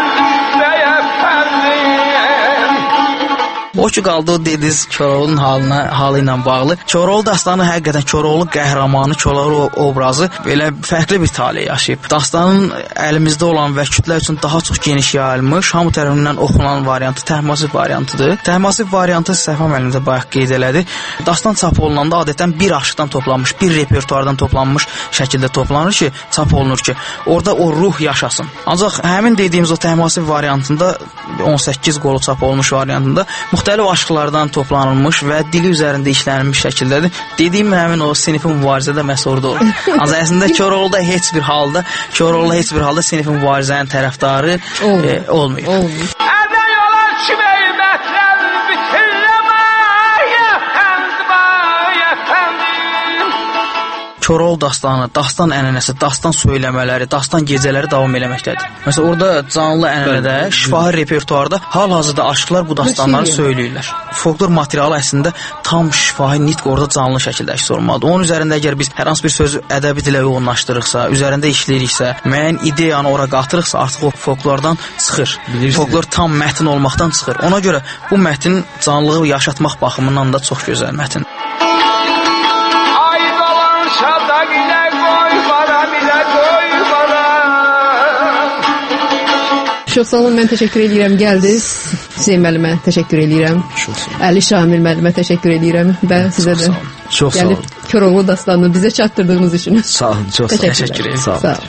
O ki qaldı o dediniz Koroğlunun halı ilə bağlı. Koroğlu dastanı həqiqətən Koroğlu qəhrəmanı, Koroğlu obrazı belə fərqli bir tale yaşayıb. Dastanın əlimizdə olan və kütlə üçün daha çox geniş yayılmış, hamı tərəfindən oxunan variantı Təhmasib variantıdır. Təhmasib variantı Səfa müəllim də bayaq qeyd elədi. Dastan çap olunanda adətən bir aşıqdan toplanmış, bir repertuardan toplanmış şəkildə toplanır ki, çap olunur ki, orada o ruh yaşasın. Ancaq həmin dediyimiz o Təhmasib variantında 18 qolu çap olmuş variantında müxtəlif aşıqlardan toplanılmış və dili üzərində işlənilmiş şəkildədir. Dediyim həmin o sinif mübarizədə məhz orada olur. Ancaq əslində Koroğluda heç bir halda sinif mübarizənin tərəfdarı olmayıb. Koroğlu dastanı, dastan ənənəsi, dastan söyləmələri, dastan gecələri davam eləməkdədir. Məsələn, orada canlı ənənədə, şifahi repertuarda hal-hazırda aşıqlar bu dastanları söyləyirlər. Folklor materialı əslində tam şifahi nitq orada canlı şəkildə əks olmalıdır. Onun üzərində əgər biz hər hansı bir sözü ədəbi dilə yoğunlaşdırırıqsa, üzərində işləyiriksə, müəyyən ideyanı ora qatırıqsa, artıq o folklordan çıxır. Folklor tam mətn olmaqdan çıxır. Ona görə bu mətn canlılığı yaşatmaq baxımından da çox gözəl mətn. Çox sağ olun, mən təşəkkür edirəm, gəldiniz. Hüseyn müəllimə təşəkkür edirəm. Əli Şamil müəllimə təşəkkür edirəm və sizə də gəlib Koroğlu dastanını bizə çatdırdığınız üçün. Sağ olun, çox təşəkkür edirəm. Sağ olun.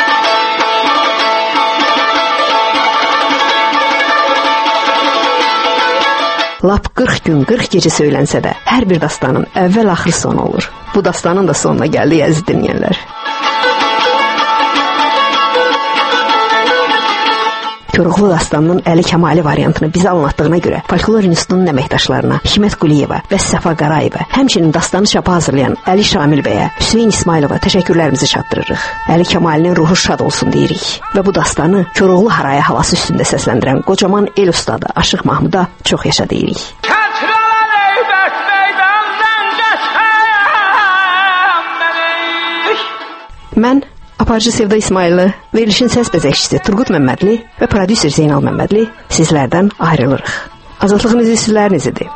Lap 40 gün, 40 gecə söylənsə də, hər bir dastanın əvvəl-axır sonu olur. Bu dastanın da sonuna gəldi, əziz dinləyənlər. Koroğlu dastanının Əli Kəmali variantını bizə anlatdığına görə Folklor İnstitutunun əməkdaşlarına Hikmət Quliyeva və Səfa Qarayeva, həmçinin dastanı çapa hazırlayan Əli Şamil bəyə, Hüseyn İsmailova təşəkkürlərimizi çatdırırıq. Əli Kəmalinin ruhu şad olsun deyirik və bu dastanı Koroğlu haraya havası üstündə səsləndirən qocaman el ustadı Aşıq Mahmuda çox yaşa deyirik. Mən aparıcı Sevda İsmailli, verilişin səs bəzəkçisi Turqut Məmmədli və prodüser Zeynal Məmmədli sizlərdən ayrılırıq. Azadlığın izi sizlərin izidir.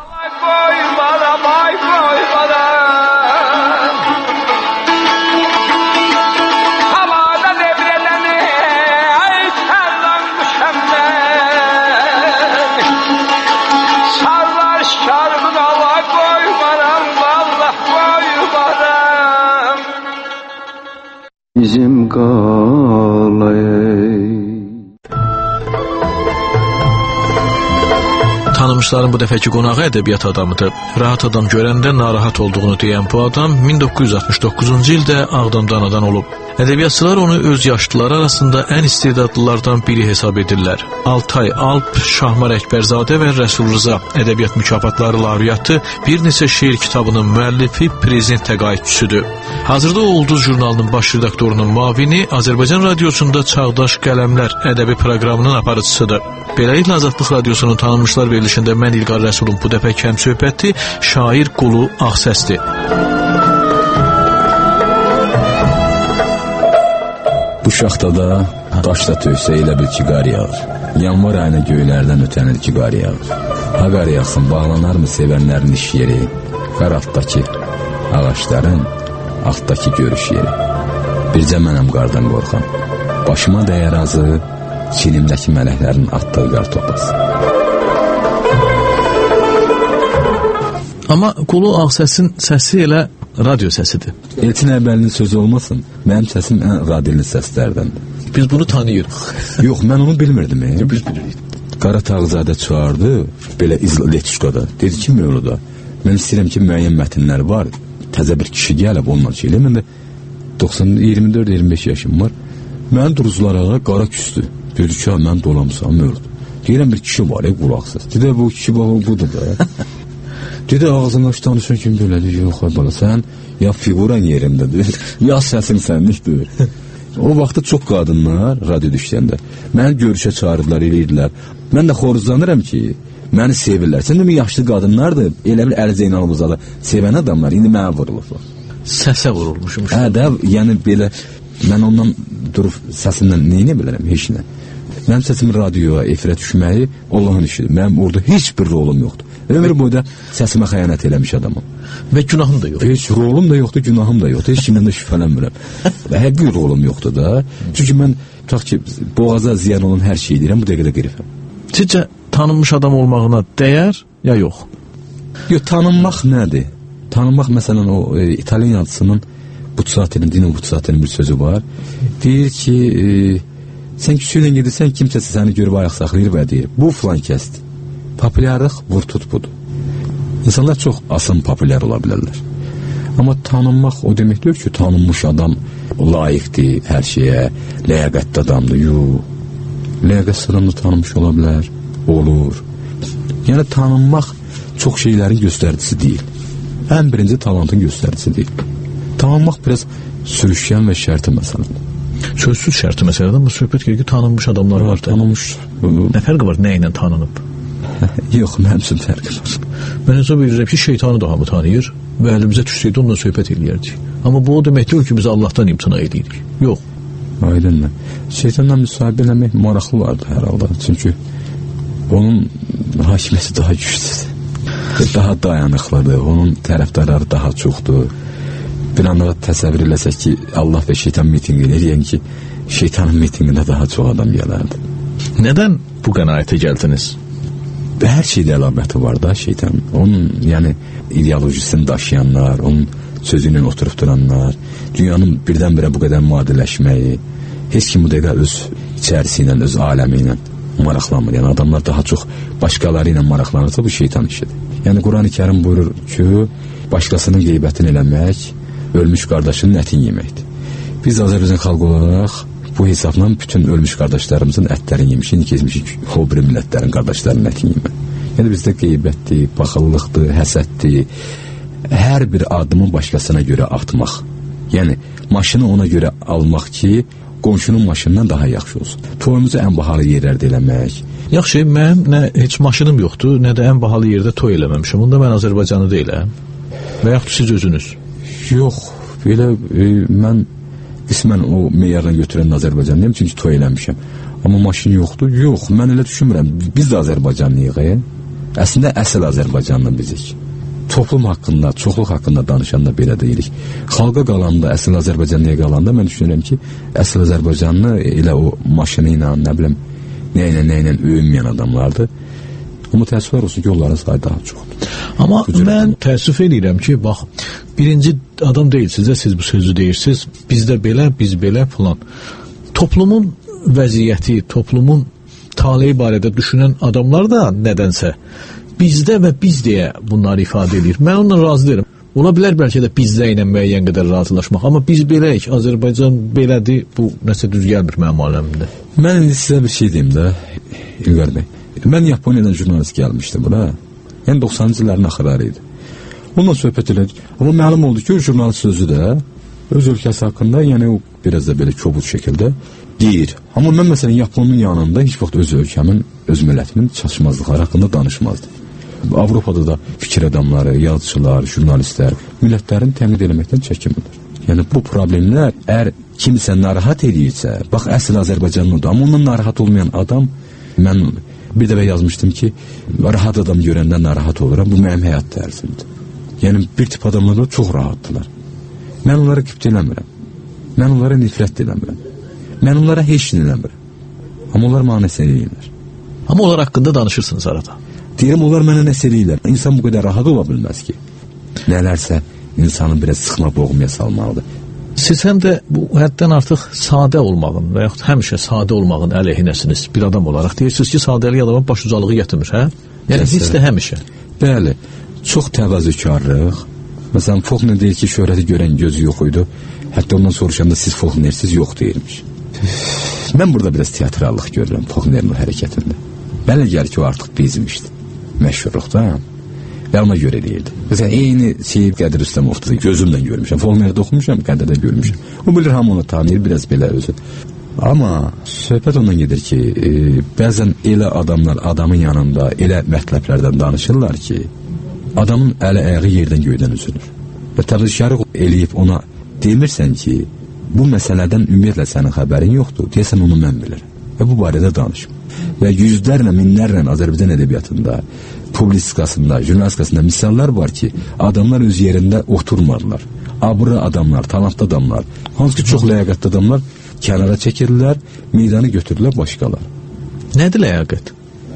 Bizim qalay. Tanımışların bu dəfəki qonağı ədəbiyyat adamıdır. Rahat adam görəndə narahat olduğunu deyən bu adam 1969-cu ildə Ağdamda anadan olub. Ədəbiyyatçılar onu öz yaşlıları arasında ən istedadlılardan biri hesab edirlər. Altay Alp, Şahmar Əkbərzadə və Rəsul Rıza ədəbiyyat mükafatları laureatı, bir neçə şeir kitabının müəllifi, prezent təqaüdçüsüdür. Hazırda o Ulduz jurnalının baş redaktorunun müavini, Azərbaycan radiosunda Çağdaş Qələmlər ədəbi proqramının aparıcısıdır. Beləliklə Azadlıq radiosunun tanınmışlar verilişində mən İlqar Rəsulun bu dəfə kəm söhbəti şair Qulu Ağsəsdir. Bu şaxtada daşla töysə elə bil ki qar yağır. Yanvar ayına göylərdən ötənir ki qar yağır. Ha qar yağsın bağlanarmı sevənlərin iş yeri, qar altdakı ağaçların altdakı görüş yeri. Bircə mənəm qardan qorxan, başıma dəyər azı, çilimdəki mələklərin atdığı qar topası. Amma Qulu Ağsəsin səsi elə radio səsidir. Elçin Ərbəlinin sözü olmasın, mənim səsim ən radiyeli səslərdəndir. Biz bunu tanıyırıq. Yox, mən onu bilmirdim. Biz bilirik. Qara Tağzadə çağırdı, belə İzletişkada. Dedi ki, Mövluda, mən istəyirəm ki, müəyyən mətnlər var. Təzə bir kişi gəlib onunla ki, elə mən də 24-25 yaşım var. Mən duruzlara qara küstü. Dedi ki, mən dolamsam Mövlud. Deyirəm bir kişi var, qulaqsız. Dedi, bu kişi budur da. Dedi, ağzını aç danışan kim belədir? Yox, bala, sən ya figuran yerindədir, ya səsin sənlikdir. O vaxtda çox qadınlar radio düşkəndə məni görüşə çağırdılar, eləyirdilər. Mən də xoruzlanıram ki, məni sevirlər. Sən demə, yaşlı qadınlardır, elə bir Əli Zeynalımıza da sevən adamlar, indi mənə vurulurlar. Səsə vurulmuşum. Hə də, yəni belə, mən ondan durub səsimdən neyini bilirəm, heç nə. Mənim səsim radioya, efirə düşməyi Allahın işidir. Mənim orada heç bir rolum yoxdur. Ömür boyda səsimə xəyanət eləmiş adamım. Və günahım da yoxdur. Heç rolum da yoxdur, günahım da yoxdur. Heç kimdən də şübhələnmirəm. Və həqiqi rolum yoxdur da. Çünki mən tutaq ki, boğaza ziyan olan hər şeyi deyirəm, bu dəqiqədə qirifəm. Sizcə tanınmış adam olmağına dəyər, ya yox? Yox, tanınmaq nədir? Tanınmaq, məsələn, o İtalyan yazısının Dino Butsati'nin bir sözü var. Deyir ki, sən küçüylə gedirsən, kimsəsi səni görüb ayaq saxlayır və deyir, bu filan kəsdir. Populyarlıq vur tut budur. İnsanlar çox asan populyar ola bilərlər. Amma tanınmaq o demək deyil ki, tanınmış adam layiqdir hər şeyə, ləyaqətli adamdır. Yox, ləyaqətli adamda tanınmış ola bilər, olur. Yəni tanınmaq çox şeylərin göstəricisi deyil. Ən birinci talantın göstəricisi deyil. Tanınmaq biraz sürüşkən və şərti məsələdir. Sözsüz şərti məsələdir, amma söhbət gedir ki, tanınmış adamlar var. Tanınmış. Nə fərqi var, nə ilə tanınıb? Yox, mənim üçün fərqi var. Mən hesab edirəm ki, şeytanı da hamı tanıyır və əlimizə düşsəydi onunla söhbət eləyərdik. Amma bu o demək deyil ki, biz Allahdan imtina edirik. Yox. Aydın mən. Şeytanla müsahibə eləmək maraqlı vardı hər halda. Çünki onun hakimiyyəti daha güclüdür. Daha dayanıqlıdır, onun tərəfdarları daha çoxdur. Bir anda təsəvvür eləsək ki, Allah və şeytan mitinqi eləyən ki, şeytanın mitinqində daha çox adam gələrdi. Nədən bu qənaətə gəldiniz? Hər şeydə əlaməti var da şeytan. Onun, yəni, ideolojisini daşıyanlar, onun sözünün oturub duranlar, dünyanın birdən-birə bu qədər müadiləşməyi, heç kim bu dəqiqə öz içərisi ilə, öz aləmi ilə maraqlanmır. Yəni, adamlar daha çox başqaları ilə maraqlanırsa, bu şeytan işidir. Yəni, Quran-ı Kərim buyurur ki, başqasının qeybətini eləmək, ölmüş qardaşının ətini yeməkdir. Biz Azərbaycan xalqı olaraq Bu hesabla bütün ölmüş qardaşlarımızın ətlərini yemişik, keçmişik o bir millətlərin qardaşlarının ətini yemək. Yəni bizdə qeybətdir, baxıllıqdır, həsəddir, hər bir addımı başqasına görə atmaq. Yəni maşını ona görə almaq ki, qonşunun maşınından daha yaxşı olsun. Toyumuzu ən bahalı yerlərdə eləmək. Yaxşı, mənim nə heç maşınım yoxdur, nə də ən bahalı yerdə toy eləməmişəm. Onda mən Azərbaycanlı deyiləm. Və yaxud siz özünüz? Yox, belə mən qismən o meyardan götürən Azərbaycanlıyım, çünki toy eləmişəm. Amma maşın yoxdur. Yox, mən elə düşünmürəm. Biz də Azərbaycanlıyıq. Əslində əsl Azərbaycanlı bizik. Toplum haqqında, çoxluq haqqında danışanda belə deyirik. Xalqa qalanda, əsl Azərbaycanlıya qalanda mən düşünürəm ki, əsl Azərbaycanlı elə o maşını ilə, nə bilim, nə ilə öyünməyən adamlardır. Amma təəssüflər olsun ki, onların sayı daha çoxdur. Amma mən təəssüf edirəm ki, bax, birinci adam deyilsiniz, siz bu sözü deyirsiniz, bizdə belə, biz belə falan. Toplumun vəziyyəti, toplumun taleyi barədə düşünən adamlar da nədənsə bizdə və biz deyə bunları ifadə edir. Mən onunla razı deyirəm. Ola bilər bəlkə də bizdə ilə müəyyən qədər razılaşmaq, amma biz beləyik, Azərbaycan belədir, bu nəsə düz gəlmir mənim aləmimdə. Mən indi sizə bir şey deyim də, İlqar bəy. Mən Yaponiyadan jurnalist gəlmişdim bura. Yəni 90-cı illərin axırları idi. Onunla söhbət elədik. Amma məlum oldu ki, o jurnalist sözü də öz ölkəsi haqqında, yəni o biraz da belə kobud şəkildə deyir. Amma mən məsələn Yaponun yanında heç vaxt öz ölkəmin, öz millətimin çatışmazlıqları haqqında danışmazdım. Avropada da fikir adamları, yazıçılar, jurnalistlər millətlərini tənqid eləməkdən çəkinmirlər. Yəni bu problemlər əgər kimsə narahat edirsə, bax əsl Azərbaycanlıdır, amma ondan narahat olmayan adam, mən bir dəfə yazmışdım ki, rahat adam görəndə narahat oluram, bu mənim həyat tərzimdir. Yəni bir tip adamlar çox rahatdılar. Mən onlara qibtə eləmirəm. Mən onlara nifrət eləmirəm. Mən onlara heç nə eləmirəm. Amma onlar mənə nəsə eləyirlər. Amma onlar haqqında danışırsınız arada. Deyirəm, onlar mənə nəsə eləyirlər. İnsan bu qədər rahat ola bilməz ki. Nələrsə insanı biraz sıxma boğmaya salmalıdır. Siz həm də bu həddən artıq sadə olmağın və yaxud həmişə sadə olmağın əleyhinəsiniz bir adam olaraq deyirsiniz ki, sadəlik adamın başucalığı gətirmir, hə? Yəni hiss də həmişə. Bəli, çox təvazökarlıq. Məsələn, Faulkner deyir ki, şöhrəti görən gözü yox idi. Hətta ondan soruşanda siz Faulknersiz yox deyirmiş. Mən burada biraz teatrallıq görürəm Faulknerin hərəkətində. Mənə gəlir ki, o artıq bezmişdi. Məşhurluqda. Və ona görə deyirdi. Məsələn, eyni şeyi Qədir Rüstəmovda gözümlə görmüşəm. Faulknerdə oxumuşam, Qədirdə görmüşəm. O bilir, hamı onu tanıyır, biraz belə özü. Amma söhbət ondan gedir ki, bəzən elə adamlar adamın yanında elə mətləblərdən danışırlar ki, adamın əli-ayağı yerdən göydən üzülür. Və təvazökarlıq eləyib ona demirsən ki, bu məsələdən ümumiyyətlə sənin xəbərin yoxdur, deyəsən onu mən bilirəm. Və bu barədə danışım. Və yüzlərlə, minlərlə Azərbaycan ədəbiyyatında, publistikasında, jurnalistikasında misallar var ki, adamlar öz yerində oturmadılar. Abırı adamlar, talantlı adamlar, hansı ki çox ləyaqətli adamlar kənara çəkirlər, meydanı götürürlər başqalar. Nədir ləyaqət?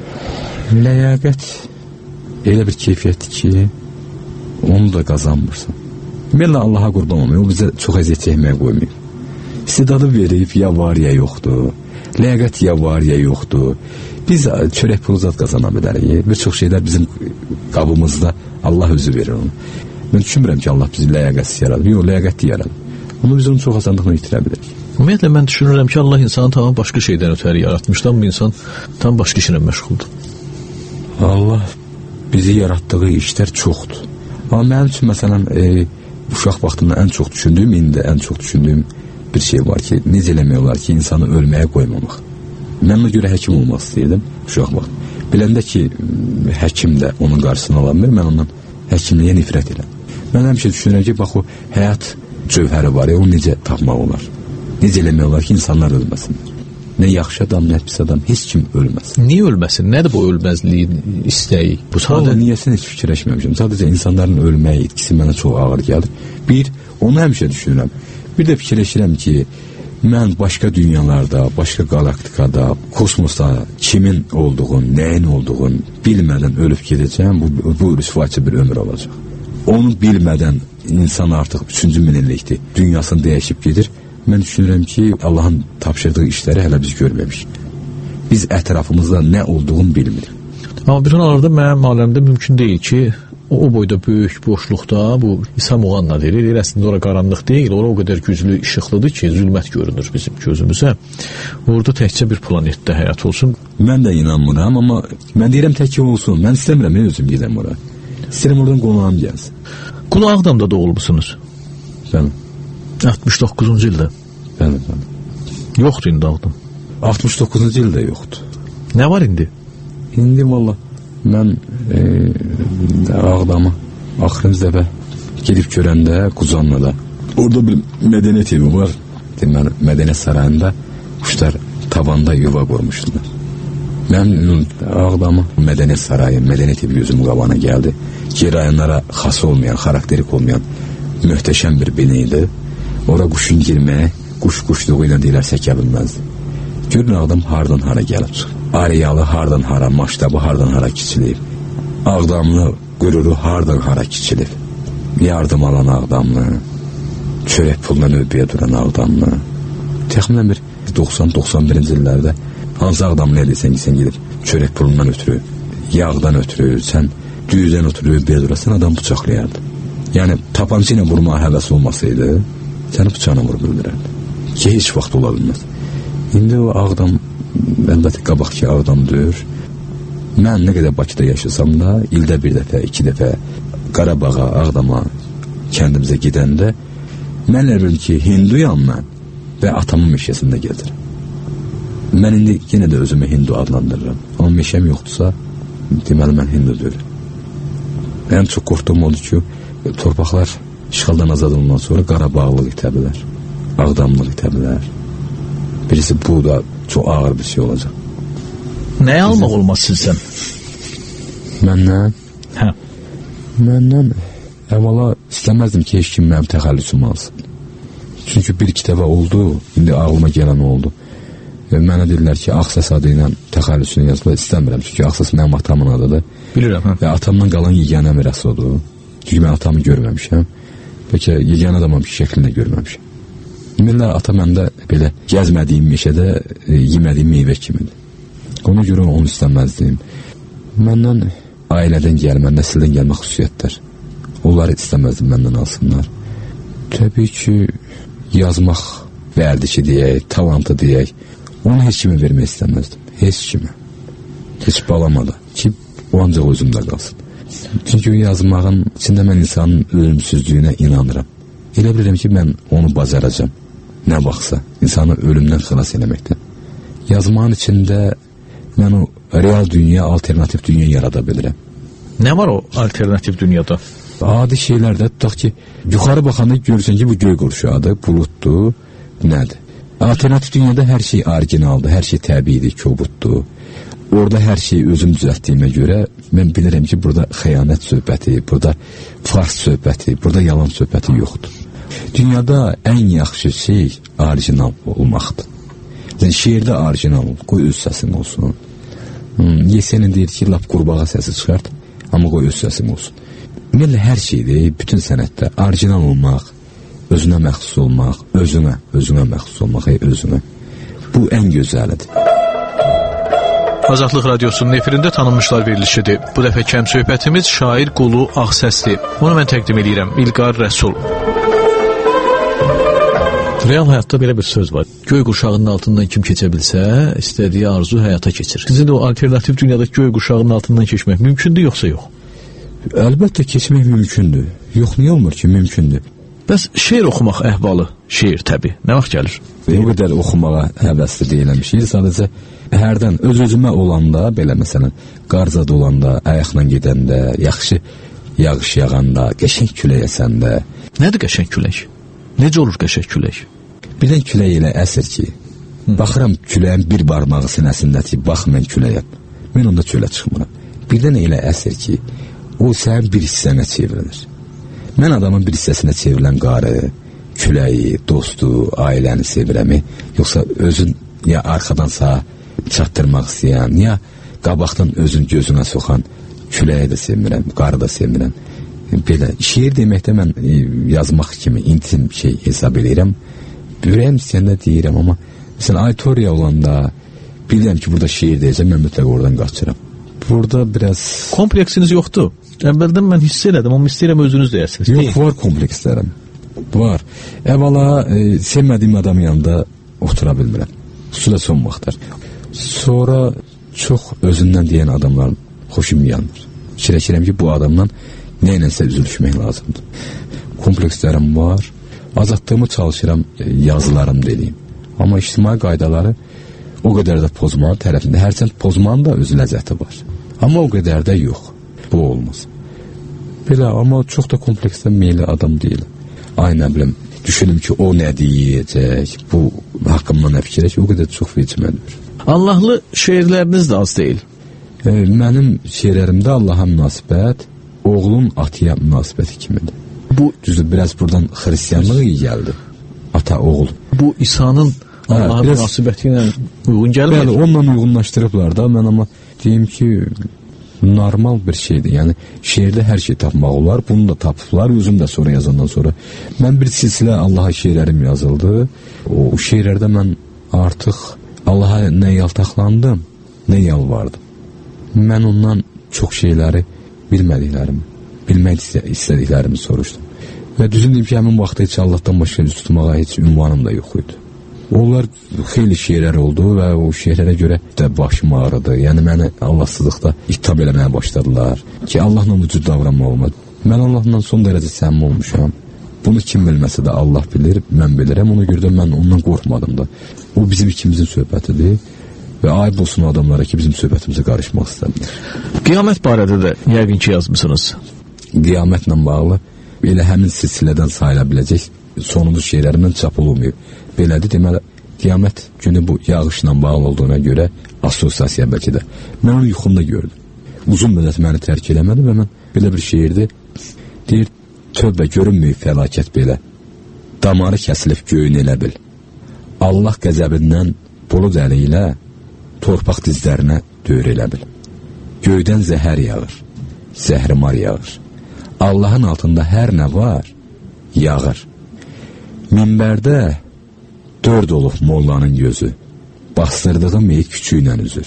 Ləyaqət elə bir keyfiyyətdir ki, onu da qazanmırsan. Ümumiyyətlə Allaha qurban olmayı, o bizə çox əziyyət çəkməyə qoymayıb. İstidadı verib, ya var ya yoxdur. Ləyaqət ya var ya yoxdur. Biz çörək pulu zat qazana bilərik. Bir çox şeylər bizim qabımızda Allah özü verir onu. Mən düşünmürəm ki, Allah bizi ləyaqətsiz yaradır. Yox, ləyaqətli yaradır. Amma biz onu çox asanlıqla itirə bilərik. Ümumiyyətlə mən düşünürəm ki, Allah insanı tamam başqa şeydən ötəri yaratmışdı, amma insan tam başqa işlə məşğuldur. Allah bizi yaratdığı işlər çoxdur. Amma mənim üçün məsələn uşaq vaxtımda ən çox düşündüyüm, indi ən çox düşündüyüm bir şey var ki, necə eləmək olar ki, insanı ölməyə qoymamaq. Mən ona görə həkim olmaq istəyirdim uşaq vaxt. Biləndə ki, həkim də onun qarşısını ala bilmir, mən ondan həkimliyə nifrət edirəm. Mən həmişə düşünürəm ki, bax o həyat cövhəri var ya, onu necə tapmaq olar? Necə eləmək olar ki, insanlar ölməsinlər? Nə yaxşı adam, nə pis adam, heç kim ölməsin. Niyə ölməsin? Nədir bu ölməzliyin istəyi? Bu sadə niyəsini heç fikirləşməmişəm. Sadəcə insanların ölməyə etkisi mənə çox ağır gəlir. Bir, onu həmişə düşünürəm. Bir də fikirləşirəm ki, mən başqa dünyalarda, başqa galaktikada, kosmosda kimin olduğunu, nəyin olduğunu bilmədən ölüb gedəcəm, bu rüsvayçı bir ömür olacaq. Onu bilmədən insan artıq 3-cü minillikdir, dünyasını dəyişib gedir. Mən düşünürəm ki, Allahın tapşırdığı işləri hələ biz görməmişik. Biz ətrafımızda nə olduğunu bilmirik. Amma bütün alarda mənim aləmdə mümkün deyil ki, o boyda böyük boşluqda bu İsa Muğanna deyilir. Əslində ora qaranlıq deyil, ora o qədər güclü işıqlıdır ki, zülmət görünür bizim gözümüzə. Orada təkcə bir planetdə həyat olsun. Mən də inanmıram, amma mən deyirəm tək olsun. Mən istəmirəm, mən özüm gedəm ora. İstəyirəm oradan qonağım gəlsin. Qulu Ağdamda doğulmusunuz? Bəli. 69-cu ildə? Bəli, bəli. Yoxdur indi Ağdam? 69-cu ildə yoxdur. Nə var indi? İndi valla mən Ağdamı axırıncı dəfə gedib görəndə Quzanlıda orada bir mədəniyyət evi var. Deməli, mədəniyyət sarayında quşlar tavanda yuva qurmuşdular. Mən Ağdamı mədəniyyət sarayı, mədəniyyət evi gözümün qabağına gəldi. Gerayanlara xas olmayan, xarakterik olmayan möhtəşəm bir bina idi. Ora quşun girməyə, quşluğu ilə deyilər səkə bilməzdi. Görün Ağdam hardan hara gəlib çıxır. Ariyalı hardan hara, maştabı hardan hara kiçilib. Ağdamlı qüruru hardan hara kiçilib. Yardım alan Ağdamlı, çörək pulla növbəyə duran Ağdamlı. Təxminən bir 90-91-ci illərdə hansı Ağdamlı edirsən ki, sən gedib çörək pulundan ötürü, yağdan ötürü, sən düyüdən ötürü növbəyə durasan adam bıçaqlayardı. Yəni tapançı ilə vurmağa həvəsi olmasaydı, səni bıçağına vurub öldürərdi. Ki, heç vaxt ola bilməz. İndi o Ağdam, əlbəttə qabaqki Ağdamdır. Mən nə qədər Bakıda yaşasam da, ildə bir dəfə, 2 dəfə Qarabağa, Ağdama, kəndimizə gedəndə mən elə ki, hinduyam mən və atamın meşəsində gedirəm. Mən indi yenə də özümü hindu adlandırıram. Amma meşəm yoxdursa, deməli mən hindu deyirəm. Ən çox qorxduğum odur ki, torpaqlar işğaldan azad olundan sonra Qarabağlıq itə bilər, Ağdamlıq itə bilər. Birisi bu da çox ağır bir şey olacaq. Nəyə almaq olmaz sizdən? Məndən? Hə. Məndən əvvəla istəməzdim ki, heç kim mənim təxəllüsümü alsın. Çünki bir kitaba oldu, indi ağlıma gələn oldu. Mənə dedilər ki, Ağsəs adı ilə təxəllüsünü yazıla istəmirəm. Çünki Ağsəs mənim atamın adıdır. Bilirəm, hə. Və atamdan qalan yeganə miras odur. Çünki mən atamı görməmişəm. Bəlkə yeganə adamın şəklini görməmişəm. Demirlər, ata məndə belə gəzmədiyim meşədə yemədiyim meyvə kimidir. Ona görə onu istəməzdim. Məndən ailədən gəlmə, nəsildən gəlmə xüsusiyyətlər. Onları istəməzdim məndən alsınlar. Təbii ki, yazmaq vərdişi deyək, talantı deyək, onu heç kimə vermək istəməzdim. Heç kimə. Heç balamada ki, o ancaq özümdə qalsın. Çünki yazmağın içində mən insanın ölümsüzlüyünə inanıram. Elə bilirəm ki, mən onu bacaracam. Nə vaxtsa insanı ölümdən xilas eləməkdə. Yazmağın içində mən o real dünya, alternativ dünya yarada bilirəm. Nə var o alternativ dünyada? Adi şeylərdə tutaq ki, yuxarı baxanda görürsən ki, bu göy qurşağıdır, buluddur, nədir? Alternativ dünyada hər şey orijinaldır, hər şey təbiidir, kobuddur. Orada hər şeyi özüm düzəltdiyimə görə mən bilirəm ki, burada xəyanət söhbəti, burada fars söhbəti, burada yalan söhbəti yoxdur. Dünyada ən yaxşı şey orijinal olmaqdır. Yəni, şeirdə orijinal ol, qoy öz səsin olsun. Yesenin deyir ki, lap qurbağa səsi çıxart, amma qoy öz səsin olsun. Ümumiyyətlə, hər şeydir, bütün sənətdə orijinal olmaq, özünə məxsus olmaq, özünə məxsus olmaq, özünə. Bu ən gözəlidir. Azadlıq Radiosunun efirində tanınmışlar verilişidir. Bu dəfə kəm söhbətimiz şair Qulu Ağsəsli. Onu mən təqdim edirəm, İlqar Rəsul. Real həyatda belə bir söz var. Göy qurşağının altından kim keçə bilsə, istədiyi arzu həyata keçir. Sizin o alternativ dünyada göy qurşağının altından keçmək mümkündür, yoxsa yox? Əlbəttə keçmək mümkündür. Yox, niyə olmur ki, mümkündür. Bəs şeir oxumaq əhvalı, şeir təbii, nə vaxt gəlir? O qədər oxumağa həvəsli deyiləm. Şeir sadəcə hərdən öz-özümə olanda, belə məsələn, qarzad olanda, ayaqla gedəndə, yaxşı yağış yağanda, qəşəng külək əsəndə. Nədir qəşəng külək? Necə olur qəşəng külək? Birdən külək elə əsir ki, baxıram küləyin bir barmağı sinəsindədir, bax mən küləyəm. Mən onda çölə çıxmıram. Birdən elə əsir ki, o sənin bir hissənə çevrilir. Mən adamın bir hissəsinə çevrilən qarı, küləyi, dostu, ailəni sevirəmi, yoxsa özün ya arxadan sağa çatdırmaq istəyən, ya qabaqdan özün gözünə soxan küləyi də sevmirəm, qarı da sevmirəm. Belə, şeir deməkdə mən yazmaq kimi intim şey hesab edirəm. Ürəyim istəyəndə deyirəm, amma məsələn, auditoriya olanda bilirəm ki, burada şeir deyəcəm, mən mütləq oradan qaçıram. Burada biraz kompleksiniz yoxdur. Əvvəldən mən hiss elədim, amma istəyirəm özünüz deyərsiniz. Yox, var komplekslərim. Var. Əvvəla sevmədiyim adam yanında otura bilmirəm. Xüsusilə son vaxtlar. Sonra çox özündən deyən adamların xoşum yanır. Fikirləşirəm ki, bu adamdan nə ilənsə üzülüşmək lazımdır. Komplekslərim var. Azadlığımı çalışıram yazılarım deyim. Amma ictimai qaydaları o qədər də pozmanın tərəfində. Hərçənd pozmanın da öz ləzzəti var. Amma o qədər də yox. Bu olmaz. Belə, amma çox da kompleksdən meyli adam deyil. Ay nə bilim, düşünüm ki, o nə deyəcək, bu haqqımdan nə fikirək, o qədər çox veciməndir. Allahlı şeirləriniz də az deyil. Mənim şeirlərimdə Allaha münasibət, oğlun atıya münasibəti kimidir. Bu düzdür, biraz buradan xristianlığı iyi gəldi. Ata, oğul. Bu İsa'nın Allaha münasibəti ilə uyğun gəlmir. Bəli, onunla uyğunlaşdırıblar da, mən amma deyim ki, normal bir şeydir. Yəni şeirdə hər şey tapmaq olar. Bunu da tapıblar. Özüm də sonra yazandan sonra. Mən bir silsilə Allaha şeirlərim yazıldı. O şeirlərdə mən artıq Allaha nə yaltaqlandım, nə yalvardım. Mən ondan çox şeyləri bilmək istədiklərimi soruşdum. Və düzün deyim ki, həmin vaxtda heç Allahdan başqa üz tutmağa heç ünvanım da yox idi. Onlar xeyli şeirlər oldu və o şeirlərə görə də başım ağrıdı. Yəni məni Allahsızlıqda ittiham eləməyə başladılar ki, Allahla vücud davranma olmaz. Mən Allahla son dərəcə səmimi olmuşam. Bunu kim bilməsə də Allah bilir, mən bilirəm. Ona görə də mən ondan qorxmadım da. O bizim ikimizin söhbətidir və ayıb olsun adamlara ki, bizim söhbətimizə qarışmaq istəmir. Qiyamət barədə də yəqin ki yazmısınız. Qiyamətlə bağlı elə həmin silsilədən sayıla biləcək sonuncu şeirlərimdən çap olunmuyor. Belədir, deməli, qiyamət günü bu yağışla bağlı olduğuna görə assosiasiya bəlkə də. Mən onu yuxumda gördüm. Uzun müddət məni tərk eləmədi və mən belə bir şeirdir. Deyir, tövbə görünməyib fəlakət belə. Damarı kəsilib göyün elə bil. Allah qəzəbindən bulud əli ilə torpaq dizlərinə döyür elə bil. Göydən zəhər yağır, zəhrimar yağır. Allahın altında hər nə var, yağır. Minbərdə dörd olub mollanın gözü, bastırdığı meyit küçüylə üzür.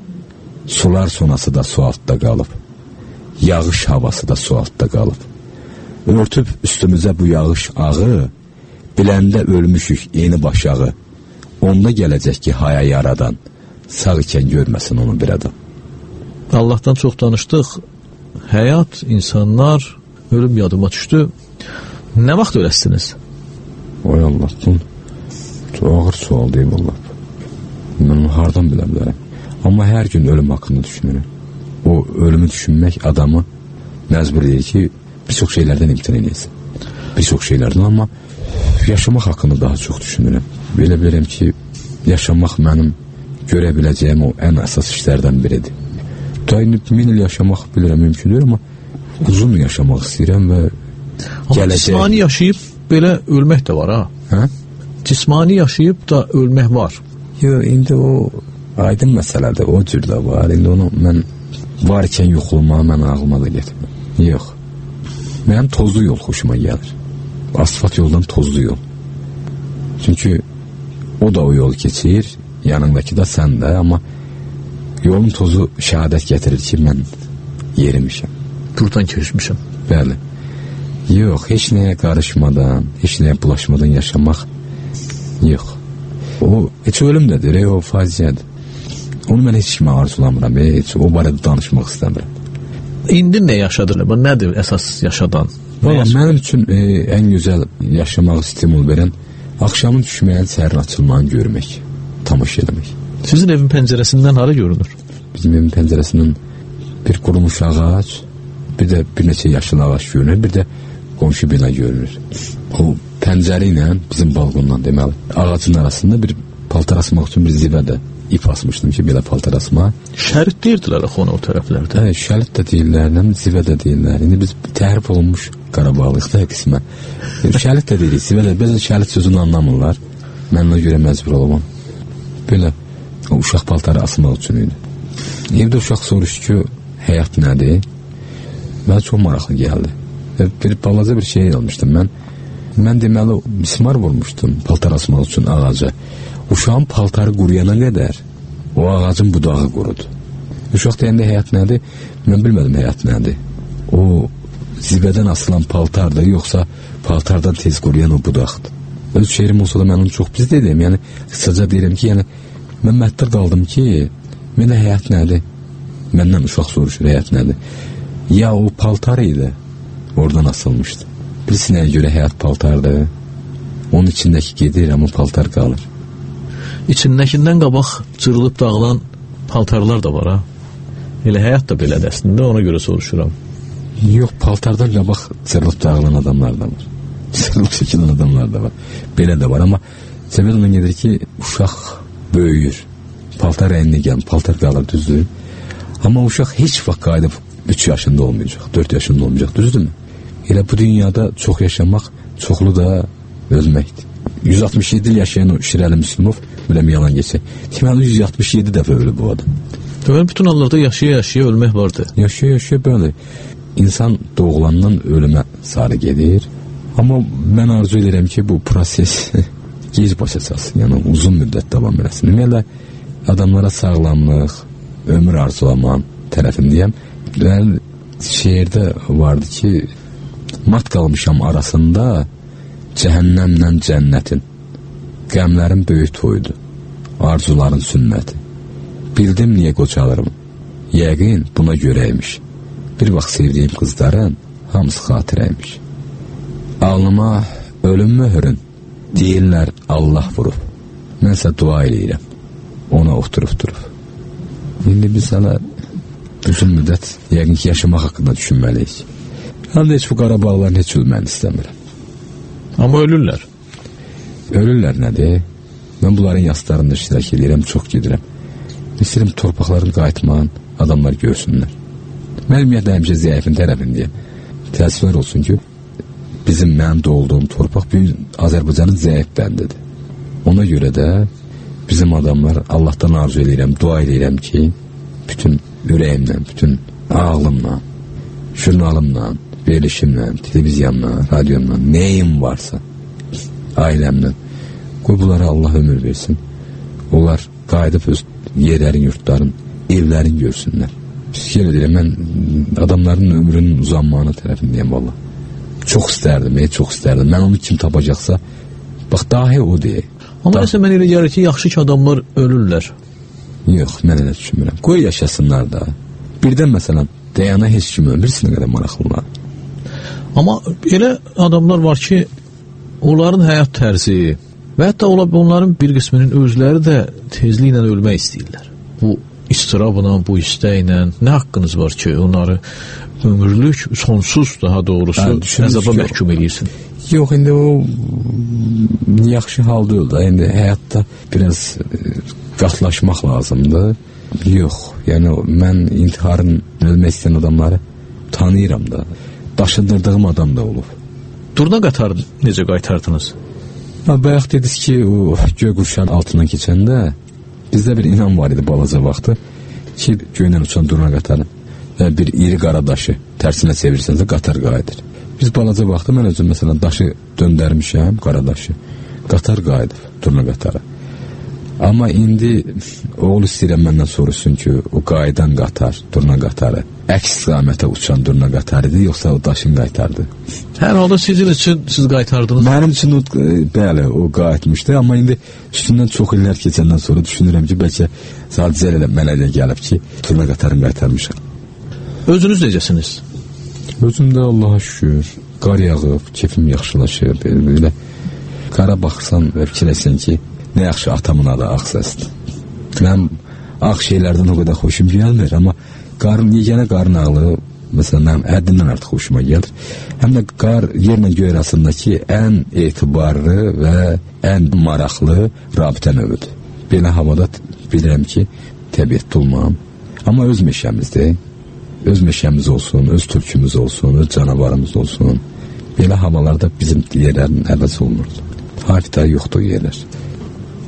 Sular sonası da su altda qalıb, yağış havası da su altda qalıb. Örtüb üstümüzə bu yağış ağı, biləndə ölmüşük yeni başağı. Onda gələcək ki, haya yaradan, sağ ikən görməsin onu bir adam. Allahdan çox danışdıq. Həyat, insanlar, ölüm yadıma düşdü. Nə vaxt öləsiniz? Oy Allah, çox ağır sual deyim Allah. Mən hardan bilə bilərəm. Amma hər gün ölüm haqqında düşünürəm. O ölümü düşünmək adamı məcbur deyir ki, bir çox şeylərdən imtina edilsin. Bir çox şeylərdən, amma yaşamaq haqqında daha çox düşünürəm. Belə bilirəm ki, yaşamaq mənim görə biləcəyim o ən əsas işlərdən biridir. Dayanıb 1000 il yaşamaq bilirəm, mümkündür, amma uzun yaşamaq istəyirəm və gələcək. Cismani yaşayıb belə ölmək də var, ha? Hə? Cismani yaşayıb da ölmək var. Yox, indi o aydın məsələdir, o cür də var. İndi onu mən varkən yoxlamağı mən ağlıma da getirməm. Yox. Mənim tozlu yol xoşuma gəlir. Asfalt yoldan tozlu yol. Çünki o da o yol keçir, yanındakı da sən də, amma yolun tozu şəhadət gətirir ki, mən yerimişəm. Buradan keçmişəm. Bəli. Yox, heç nəyə qarışmadan, heç nəyə bulaşmadan yaşamaq yox. O, heç ölüm dədir, o faciədir. Onu mən heç kimə arzulamıram, heç o barədə danışmaq istəmirəm. İndi nə yaşadır? Bu nədir əsas yaşadan? Mənim üçün ən gözəl yaşamağı stimul verən axşamın düşməyən səhərin açılmağını görmək, tamaşa eləmək. Sizin evin pəncərəsindən hara görünür? Bizim evin pəncərəsindən bir qurumuş ağac, bir də bir neçə yaşıl ağac görünür, bir də qonşu bina görünür. O pəncəri ilə bizim balqondan deməli, ağacın arasında bir paltar asmaq üçün bir zivə də ip asmışdım ki, belə paltar asma. Şərit deyirdilər axı ona o tərəflərdə. Hə, şərit də deyirlər, zivə də deyirlər. İndi biz təhrif olunmuş Qarabağlıyıq da qismən. Şərit də deyirik, zivə də. Bəzən şərit sözünü anlamırlar. Mən ona görə məcbur olmam. Belə o uşaq paltarı asmaq üçün idi. Evdə uşaq soruşdu ki, həyat nədir? Mənə çox maraqlı gəldi. Bir balaca bir şey almışdım mən. Mən deməli mismar vurmuşdum paltar asmaq üçün ağaca. Uşağın paltarı quruyana qədər o ağacın budağı qurudu. Uşaq deyəndə həyat nədir? Mən bilmədim həyat nədir. O zirvədən asılan paltardır, yoxsa paltardan tez quruyan o budaqdır. Öz şeirim olsa da mən onu çox pis dedim. Yəni, qısaca deyirəm ki, yəni, mən məhdər qaldım ki, mənə həyat nədir? Məndən uşaq soruşur, həyat nədir? Ya o paltar idi, oradan asılmışdı. Bilsin nəyə görə həyat paltardır? Onun içindəki gedir, amma paltar qalır. İçindəkindən qabaq cırılıb dağılan paltarlar da var, ha? Elə həyat da belədir əslində, ona görə soruşuram. Yox, paltardan qabaq cırılıb dağılan adamlar da var. Cırılıb çəkilən adamlar da var. Belə də var, amma səbəb ondan gedir ki, uşaq böyüyür. Paltar rəyinə gəlmir, paltar qalır, düzdür. Amma uşaq heç vaxt qayıdıb 3 yaşında olmayacaq, 4 yaşında olmayacaq, düzdürmü? Elə bu dünyada çox yaşamaq, çoxlu da ölməkdir. 167 il yaşayan o Şirəli Müslümov, biləm yalan geçək. Deməli 167 dəfə ölüb bu adam. Deməli bütün hallarda yaşaya-yaşaya ölmək vardı. Yaşaya-yaşaya böyle. İnsan doğulandan ölümə sarı gedir. Amma mən arzu edirəm ki, bu proses gec başa çalsın, yəni uzun müddət davam eləsin. Ümumiyyətlə, adamlara sağlamlıq, ömür arzulaman tərəfindəyəm. Ben şeirdə vardı ki, mat qalmışam arasında cəhənnəmlə cənnətin, qəmlərin böyük toyudur, arzuların sünnəti. Bildim niyə qocalırım, yəqin buna görəymiş. Bir vaxt sevdiyim qızların hamısı xatirəymiş. Alnıma ölüm möhürün, deyirlər Allah vurub. Mənsə dua eləyirəm, ona oturub. İndi biz hələ uzun müddət yəqin ki, yaşamaq haqqında düşünməliyik. Həm də heç bu Qarabağların heç ölməni istəmirəm. Amma ölürlər. Ölürlər nədir? Mən bunların yaslarında iştirak edirəm, çox gedirəm. İstəyirəm torpaqların qayıtmağın adamlar görsünlər. Mən ümumiyyətlə həmişə zəifin tərəfindəyəm. Təəssüflər olsun ki, mənim doğulduğum torpaq Azərbaycanın zəif bəndidir. Ona görə də bizim adamlar Allahdan arzu edirəm, dua edirəm ki, bütün ürəyimlə, bütün ağlımla, jurnalımla, verilişimlə, televizyonla, radyomla, neyim varsa, ailəmlə, qoy bunlara Allah ömür versin. Onlar qayıdıb öz yerlərin, yurtların, evlərin görsünlər. Fikir edirəm, mən adamların ömrünün uzanmağına tərəfindəyəm, valla. Çox istərdim, çox istərdim. Mən onu kim tapacaqsa, bax, dahi o deyək. Amma mən elə gəlir ki, yaxşı ki, adamlar ölürlər. Yox, mən elə düşünmürəm. Qoy yaşasınlar da. Birdən, məsələn, dayana heç kim ölürsən qədər maraqlılar. Amma elə adamlar var ki, onların həyat tərzi və hətta onların bir qisminin özləri də tezliklə ölmək istəyirlər. Bu istirabla, bu istəklə nə haqqınız var ki, onları ömürlük, sonsuz daha doğrusu əzaba məhkum edirsin? Yox, indi o yaxşı hal deyil da, indi həyatda biraz qatlaşmaq lazımdır. Yox, yəni mən intiharın ölmək istəyən adamları tanıyıram da, daşındırdığım adam da olub. Durna qatarı necə qaytardınız? Bayaq dediniz ki, o göy qurşağın altından keçəndə bizdə bir inan var idi balaca vaxtı ki, göylə uçan durna qatarı bir iri qara daşı tərsinə çevirsəniz qatar qayıdır. Biz balaca vaxtı mən özüm məsələn daşı döndərmişəm, qara daşı, qatar qayıdır, durna qatarı. Amma indi oğul istəyirəm məndən soruşsun ki, o qayıdan qatar, durna qatarı əks istiqamətə uçan durna qatarıdır, yoxsa o daşın qaytardı? Hər halda sizin üçün siz qaytardınız. Mənim üçün bəli, o qayıtmışdı, amma indi üstündən çox illər keçəndən sonra düşünürəm ki, bəlkə sadəcə elə mənə də gəlib ki, durna qatarını qaytarmışam. Özünüz necəsiniz? Özüm də Allaha şükür, qar yağıb, keyfim yaxşılaşıb, belə qara baxırsan və fikirləsən ki, nə yaxşı atamın adı ağ səsdir. Mən ağ şeylərdən o qədər xoşum gəlmir, amma yeganə qarın ağlığı, məsələn, mənim həddindən artıq xoşuma gəlir. Həm də qar yerlə göy arasındakı ən etibarlı və ən maraqlı rabitə növüdür. Belə havada bilirəm ki, təbiətdə olmam. Amma öz meşəmizdir. Öz meşəmiz olsun, öz türkümüz olsun, öz canavarımız olsun. Belə havalarda bizim yerlərin əvəz olunurdu. Hakikaten yoxdur yerlər.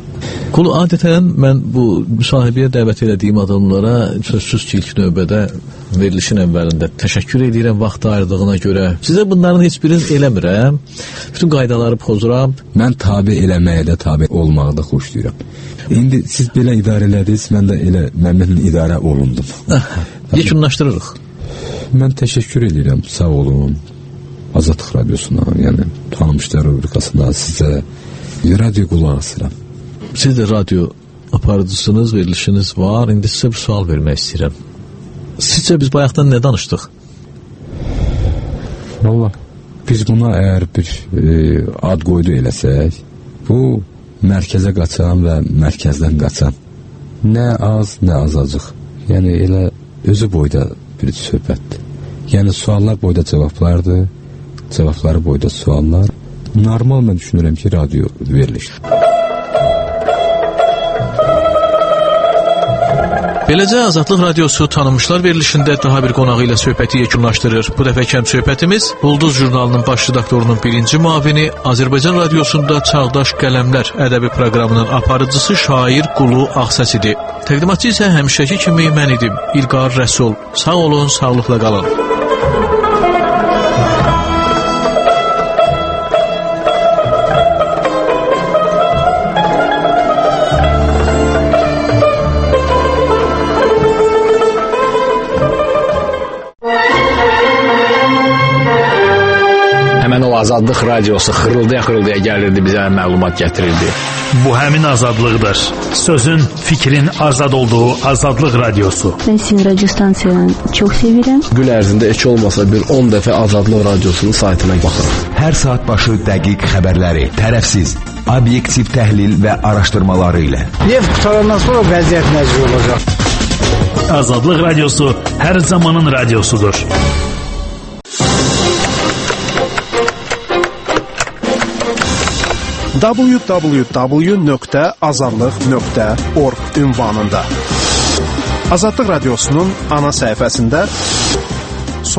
Qulu, adətən mən bu müsahibəyə dəvət elədiyim adamlara sözsüz ki, ilk növbədə verilişin əvvəlində təşəkkür edirəm vaxt ayırdığına görə. Sizə bunların heç birini eləmirəm. Bütün qaydaları pozuram. Mən tabe eləməyə də, tabe olmağı da xoşlayıram. İndi siz belə idarə elədiniz, mən də elə məmnun idarə olundum. Yekunlaşdırırıq. Mən təşəkkür edirəm, sağ olun. Azadlıq Radiosuna, yəni tanınmışlar rubrikasında sizə radio qulaq asıram. Siz də radio aparıcısınız, verilişiniz var. İndi sizə bir sual vermək istəyirəm. Sizcə biz bayaqdan nə danışdıq? Valla, biz buna əgər bir ad qoydu eləsək, bu mərkəzə qaçan və mərkəzdən qaçan. Nə az, nə azacıq. Yəni elə özü boyda bir söhbətdir. Yəni suallar boyda cavablardır, cavabları boyda suallar. Normal mən düşünürəm ki, radio verilişdir. Beləcə Azadlıq Radiosu tanınmışlar verilişində daha bir qonağı ilə söhbəti yekunlaşdırır. Bu dəfə söhbətimiz Ulduz jurnalının baş redaktorunun birinci müavini, Azərbaycan Radiosunda Çağdaş Qələmlər ədəbi proqramının aparıcısı şair Qulu Ağsəs idi. Təqdimatçı isə həmişəki kimi mən idim, İlqar Rəsul. Sağ olun, sağlıqla qalın. Azadlıq Radiosu xırıldaya gəlirdi, bizə məlumat gətirirdi. Bu həmin azadlıqdır. Sözün, fikrin azad olduğu Azadlıq Radiosu. Ben sizin radyo stansiyanı çok sevirəm. Gün ərzində heç olmasa bir 10 dəfə Azadlıq Radiosunun saytına baxırıq. Hər saat başı dəqiq xəbərləri, tərəfsiz, obyektiv təhlil və araşdırmaları ilə. Neft qutarandan sonra vəziyyət necə olacaq? Azadlıq Radiosu hər zamanın radiosudur. www.azadlıq.org ünvanında Azadlıq Radiosunun ana səhifəsində